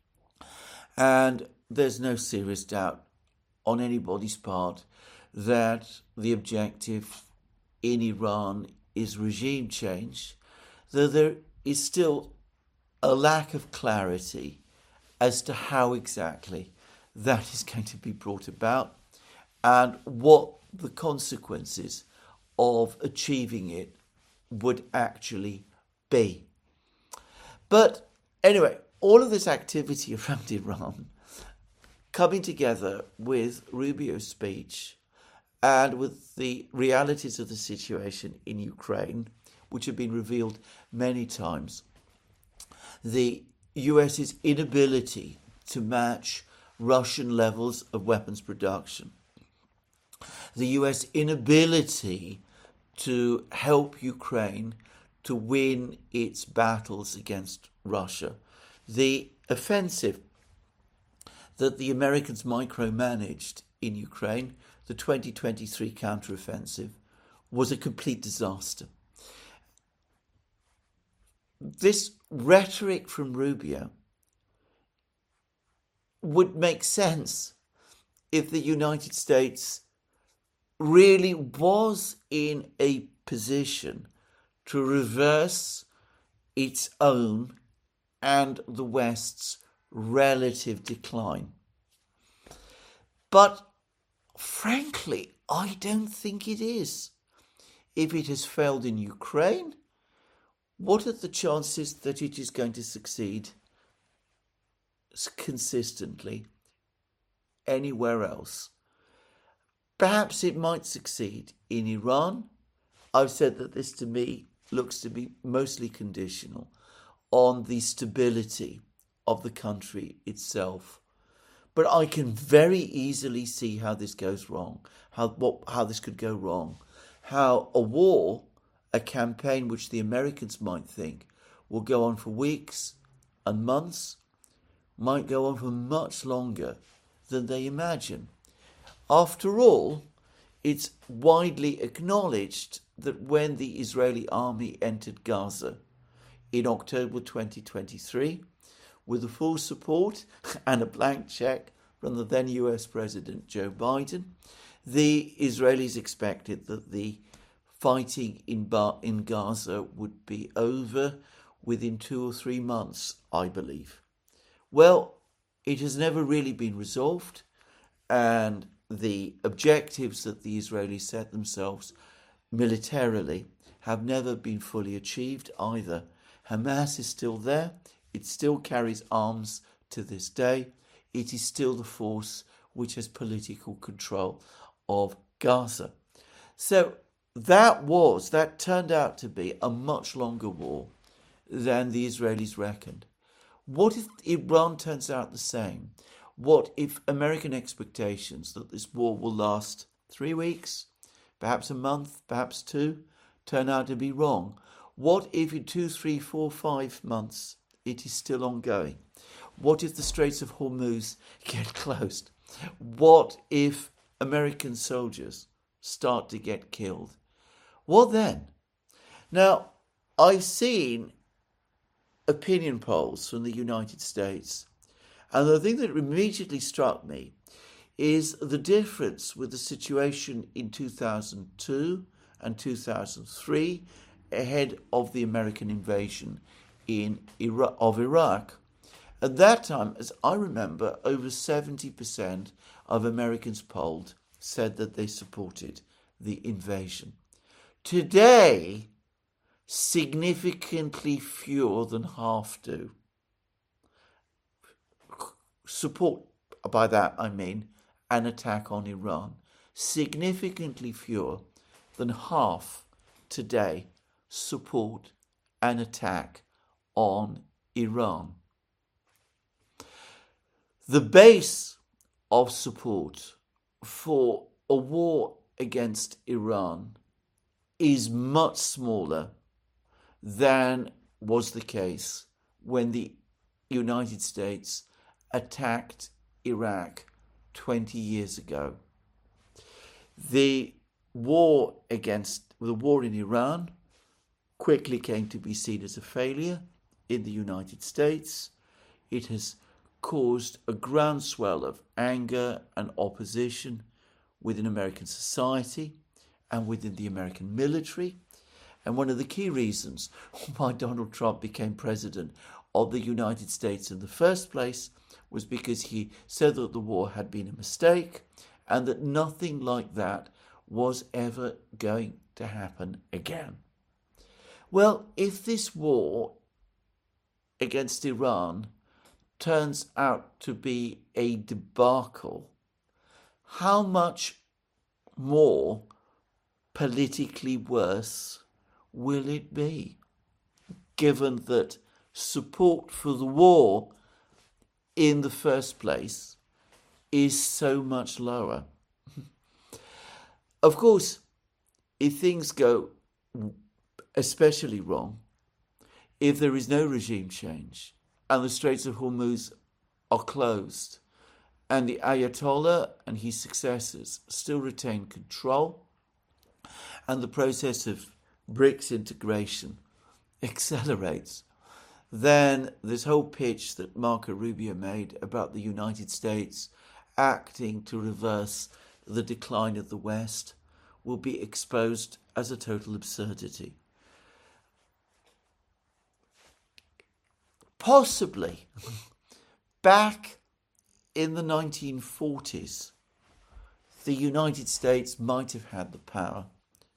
And there's no serious doubt on anybody's part that the objective in Iran is regime change, though there is still a lack of clarity as to how exactly that is going to be brought about and what the consequences of achieving it would actually be. But anyway, all of this activity around Iran coming together with Rubio's speech and with the realities of the situation in Ukraine, which have been revealed many times, the US's inability to match Russian levels of weapons production, the US inability to help Ukraine to win its battles against Russia, the offensive that the Americans micromanaged in Ukraine, the 2023 counteroffensive, was a complete disaster. This rhetoric from Rubio would make sense if the United States really was in a position to reverse its own and the West's relative decline. But frankly, I don't think it is. If it has failed in Ukraine, what are the chances that it is going to succeed consistently anywhere else? Perhaps it might succeed in Iran. I've said that this to me looks to be mostly conditional on the stability of the country itself. But I can very easily see how this goes wrong, how this could go wrong, how a war, a campaign which the Americans might think will go on for weeks and months, might go on for much longer than they imagine. After all, it's widely acknowledged that when the Israeli army entered Gaza in October 2023, with the full support and a blank check from the then US President Joe Biden, the Israelis expected that the fighting in Gaza would be over within 2 or 3 months, I believe. Well, it has never really been resolved, and the objectives that the Israelis set themselves militarily have never been fully achieved either. Hamas is still there. It still carries arms to this day. It is still the force which has political control of Gaza. So that turned out to be a much longer war than the Israelis reckoned. What if Iran turns out the same? What if American expectations that this war will last 3 weeks, perhaps a month, perhaps 2, turn out to be wrong? What if in 2, 3, 4, 5 months it is still ongoing? What if the Straits of Hormuz get closed? What if American soldiers start to get killed? What then? Now, I've seen opinion polls from the United States, and the thing that immediately struck me is the difference with the situation in 2002 and 2003 ahead of the American invasion of Iraq. At that time, as I remember, over 70% of Americans polled said that they supported the invasion. Today, significantly fewer than half do. Support, by that I mean an attack on Iran. Significantly fewer than half today support an attack on Iran. The base of support for a war against Iran is much smaller than was the case when the United States attacked Iraq 20 years ago. The war in Iran quickly came to be seen as a failure in the United States. It has caused a groundswell of anger and opposition within American society and within the American military. And one of the key reasons why Donald Trump became president of the United States in the first place was because he said that the war had been a mistake and that nothing like that was ever going to happen again. Well, if this war against Iran turns out to be a debacle, how much more politically worse will it be, given that support for the war in the first place is so much lower? Of course, if things go especially wrong, if there is no regime change and the Straits of Hormuz are closed and the Ayatollah and his successors still retain control and the process of BRICS integration accelerates, then this whole pitch that Marco Rubio made about the United States acting to reverse the decline of the West will be exposed as a total absurdity. Possibly, back in the 1940s, the United States might have had the power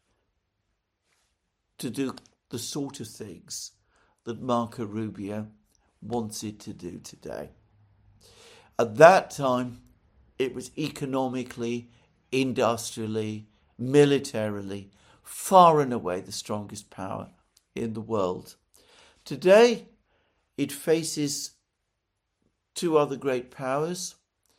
to do the sort of things that Marco Rubio wants it to do today. At that time, it was economically, industrially, militarily, far and away the strongest power in the world. Today, it faces two other great powers.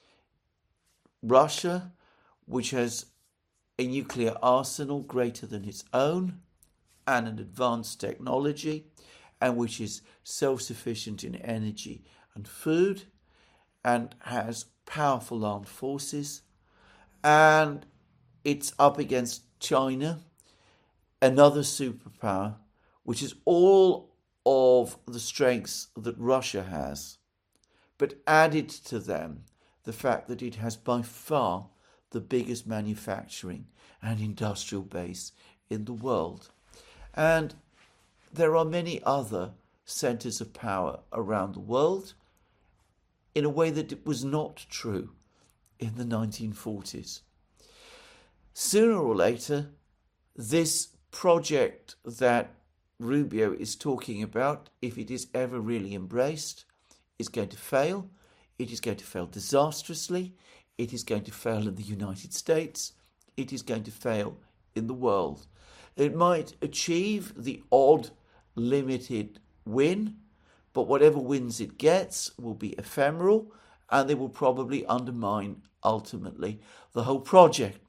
Russia, which has a nuclear arsenal greater than its own and an advanced technology, and which is self-sufficient in energy and food, and has powerful armed forces. And it's up against China, another superpower, which is all of the strengths that Russia has, but added to them the fact that it has by far the biggest manufacturing and industrial base in the world. And there are many other centers of power around the world in a way that it was not true in the 1940s. Sooner or later, this project that Rubio is talking about, if it is ever really embraced, is going to fail. It is going to fail disastrously. It is going to fail in the United States. It is going to fail in the world. It might achieve the odd limited win, but whatever wins it gets will be ephemeral, and they will probably undermine, ultimately, the whole project.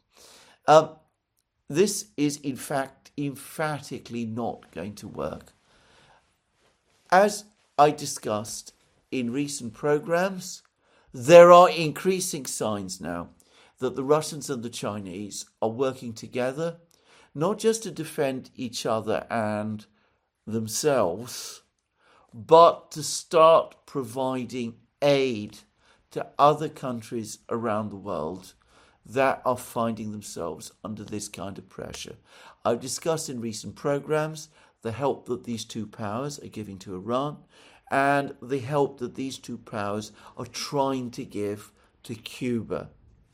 This is, in fact, emphatically not going to work. As I discussed in recent programs, there are increasing signs now that the Russians and the Chinese are working together, not just to defend each other and themselves, but to start providing aid to other countries around the world that are finding themselves under this kind of pressure. I've discussed in recent programs the help that these two powers are giving to Iran and the help that these two powers are trying to give to Cuba.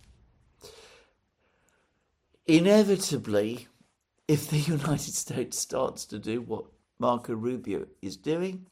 Inevitably, if the United States starts to do what Marco Rubio is doing,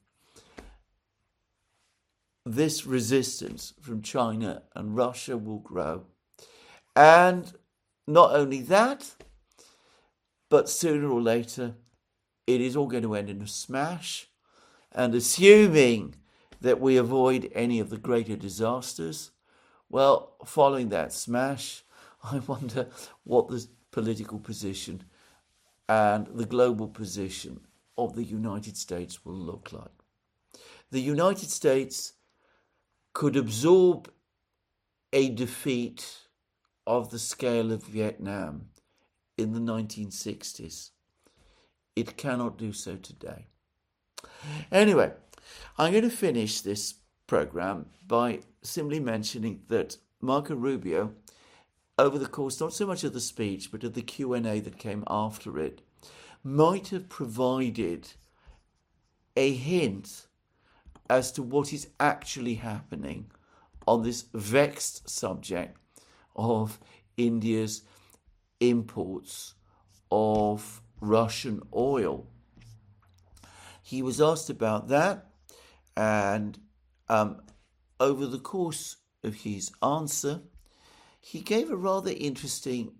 this resistance from China and Russia will grow. And not only that, but sooner or later, it is all going to end in a smash. And assuming that we avoid any of the greater disasters, well, following that smash, I wonder what the political position and the global position of the United States will look like. The United States could absorb a defeat of the scale of Vietnam in the 1960s. It cannot do so today. Anyway, I'm going to finish this program by simply mentioning that Marco Rubio, over the course not so much of the speech but of the Q&A that came after it, might have provided a hint as to what is actually happening on this vexed subject of India's imports of Russian oil. He was asked about that, and over the course of his answer, he gave a rather interesting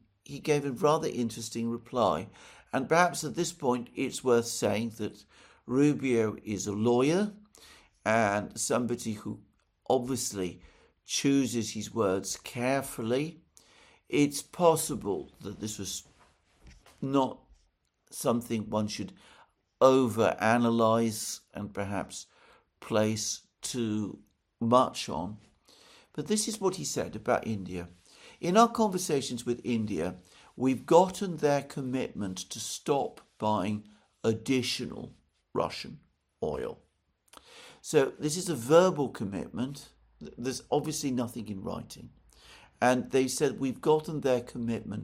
reply. And perhaps at this point, it's worth saying that Rubio is a lawyer and somebody who obviously chooses his words carefully. It's possible that this was not something one should overanalyze and perhaps place too much on. But this is what he said about India. In our conversations with India, we've gotten their commitment to stop buying additional Russian oil. So this is a verbal commitment. There's obviously nothing in writing. And they said we've gotten their commitment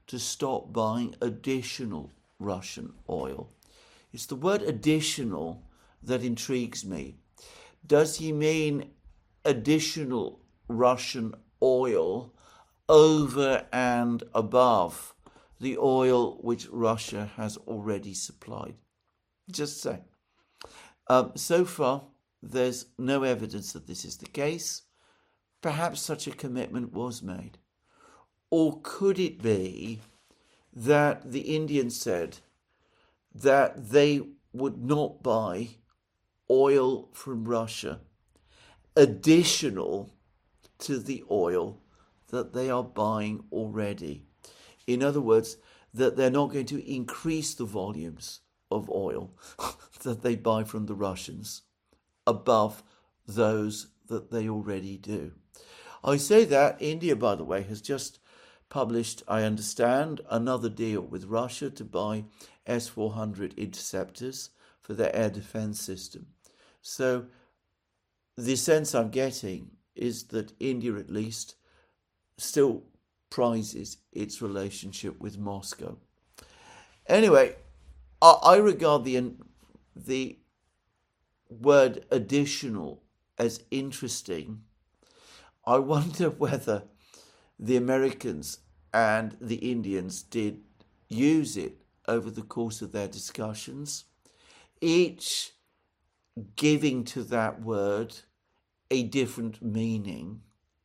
to stop buying additional Russian oil. It's the word additional that intrigues me. Does he mean additional Russian oil over and above the oil which Russia has already supplied? Just saying. So far, there's no evidence that this is the case. Perhaps such a commitment was made. Or could it be that the Indians said that they would not buy oil from Russia additional to the oil that they are buying already? In other words, that they're not going to increase the volumes of oil that they buy from the Russians above those that they already do. I say that India, by the way, has just published, I understand, another deal with Russia to buy S-400 interceptors for their air defense system. So the sense I'm getting is that India, at least, still prizes its relationship with Moscow. Anyway, I regard the word additional as interesting. I wonder whether the Americans and the Indians did use it over the course of their discussions, each giving to that word a different meaning.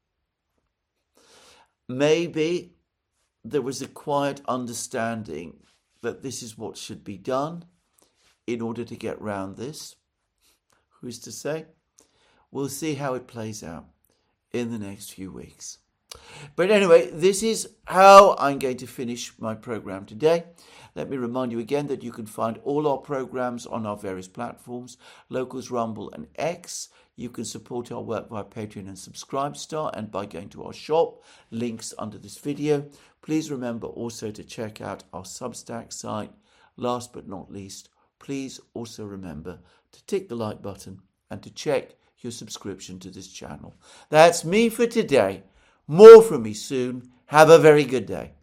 Maybe there was a quiet understanding that this is what should be done in order to get round this. Who's to say? We'll see how it plays out in the next few weeks. But anyway, this is how I'm going to finish my program today. Let me remind you again that you can find all our programs on our various platforms, Locals, Rumble and X. You can support our work via Patreon and Subscribestar and by going to our shop, links under this video. Please remember also to check out our Substack site. Last but not least, please also remember to tick the like button and to check your subscription to this channel. That's me for today. More from me soon. Have a very good day.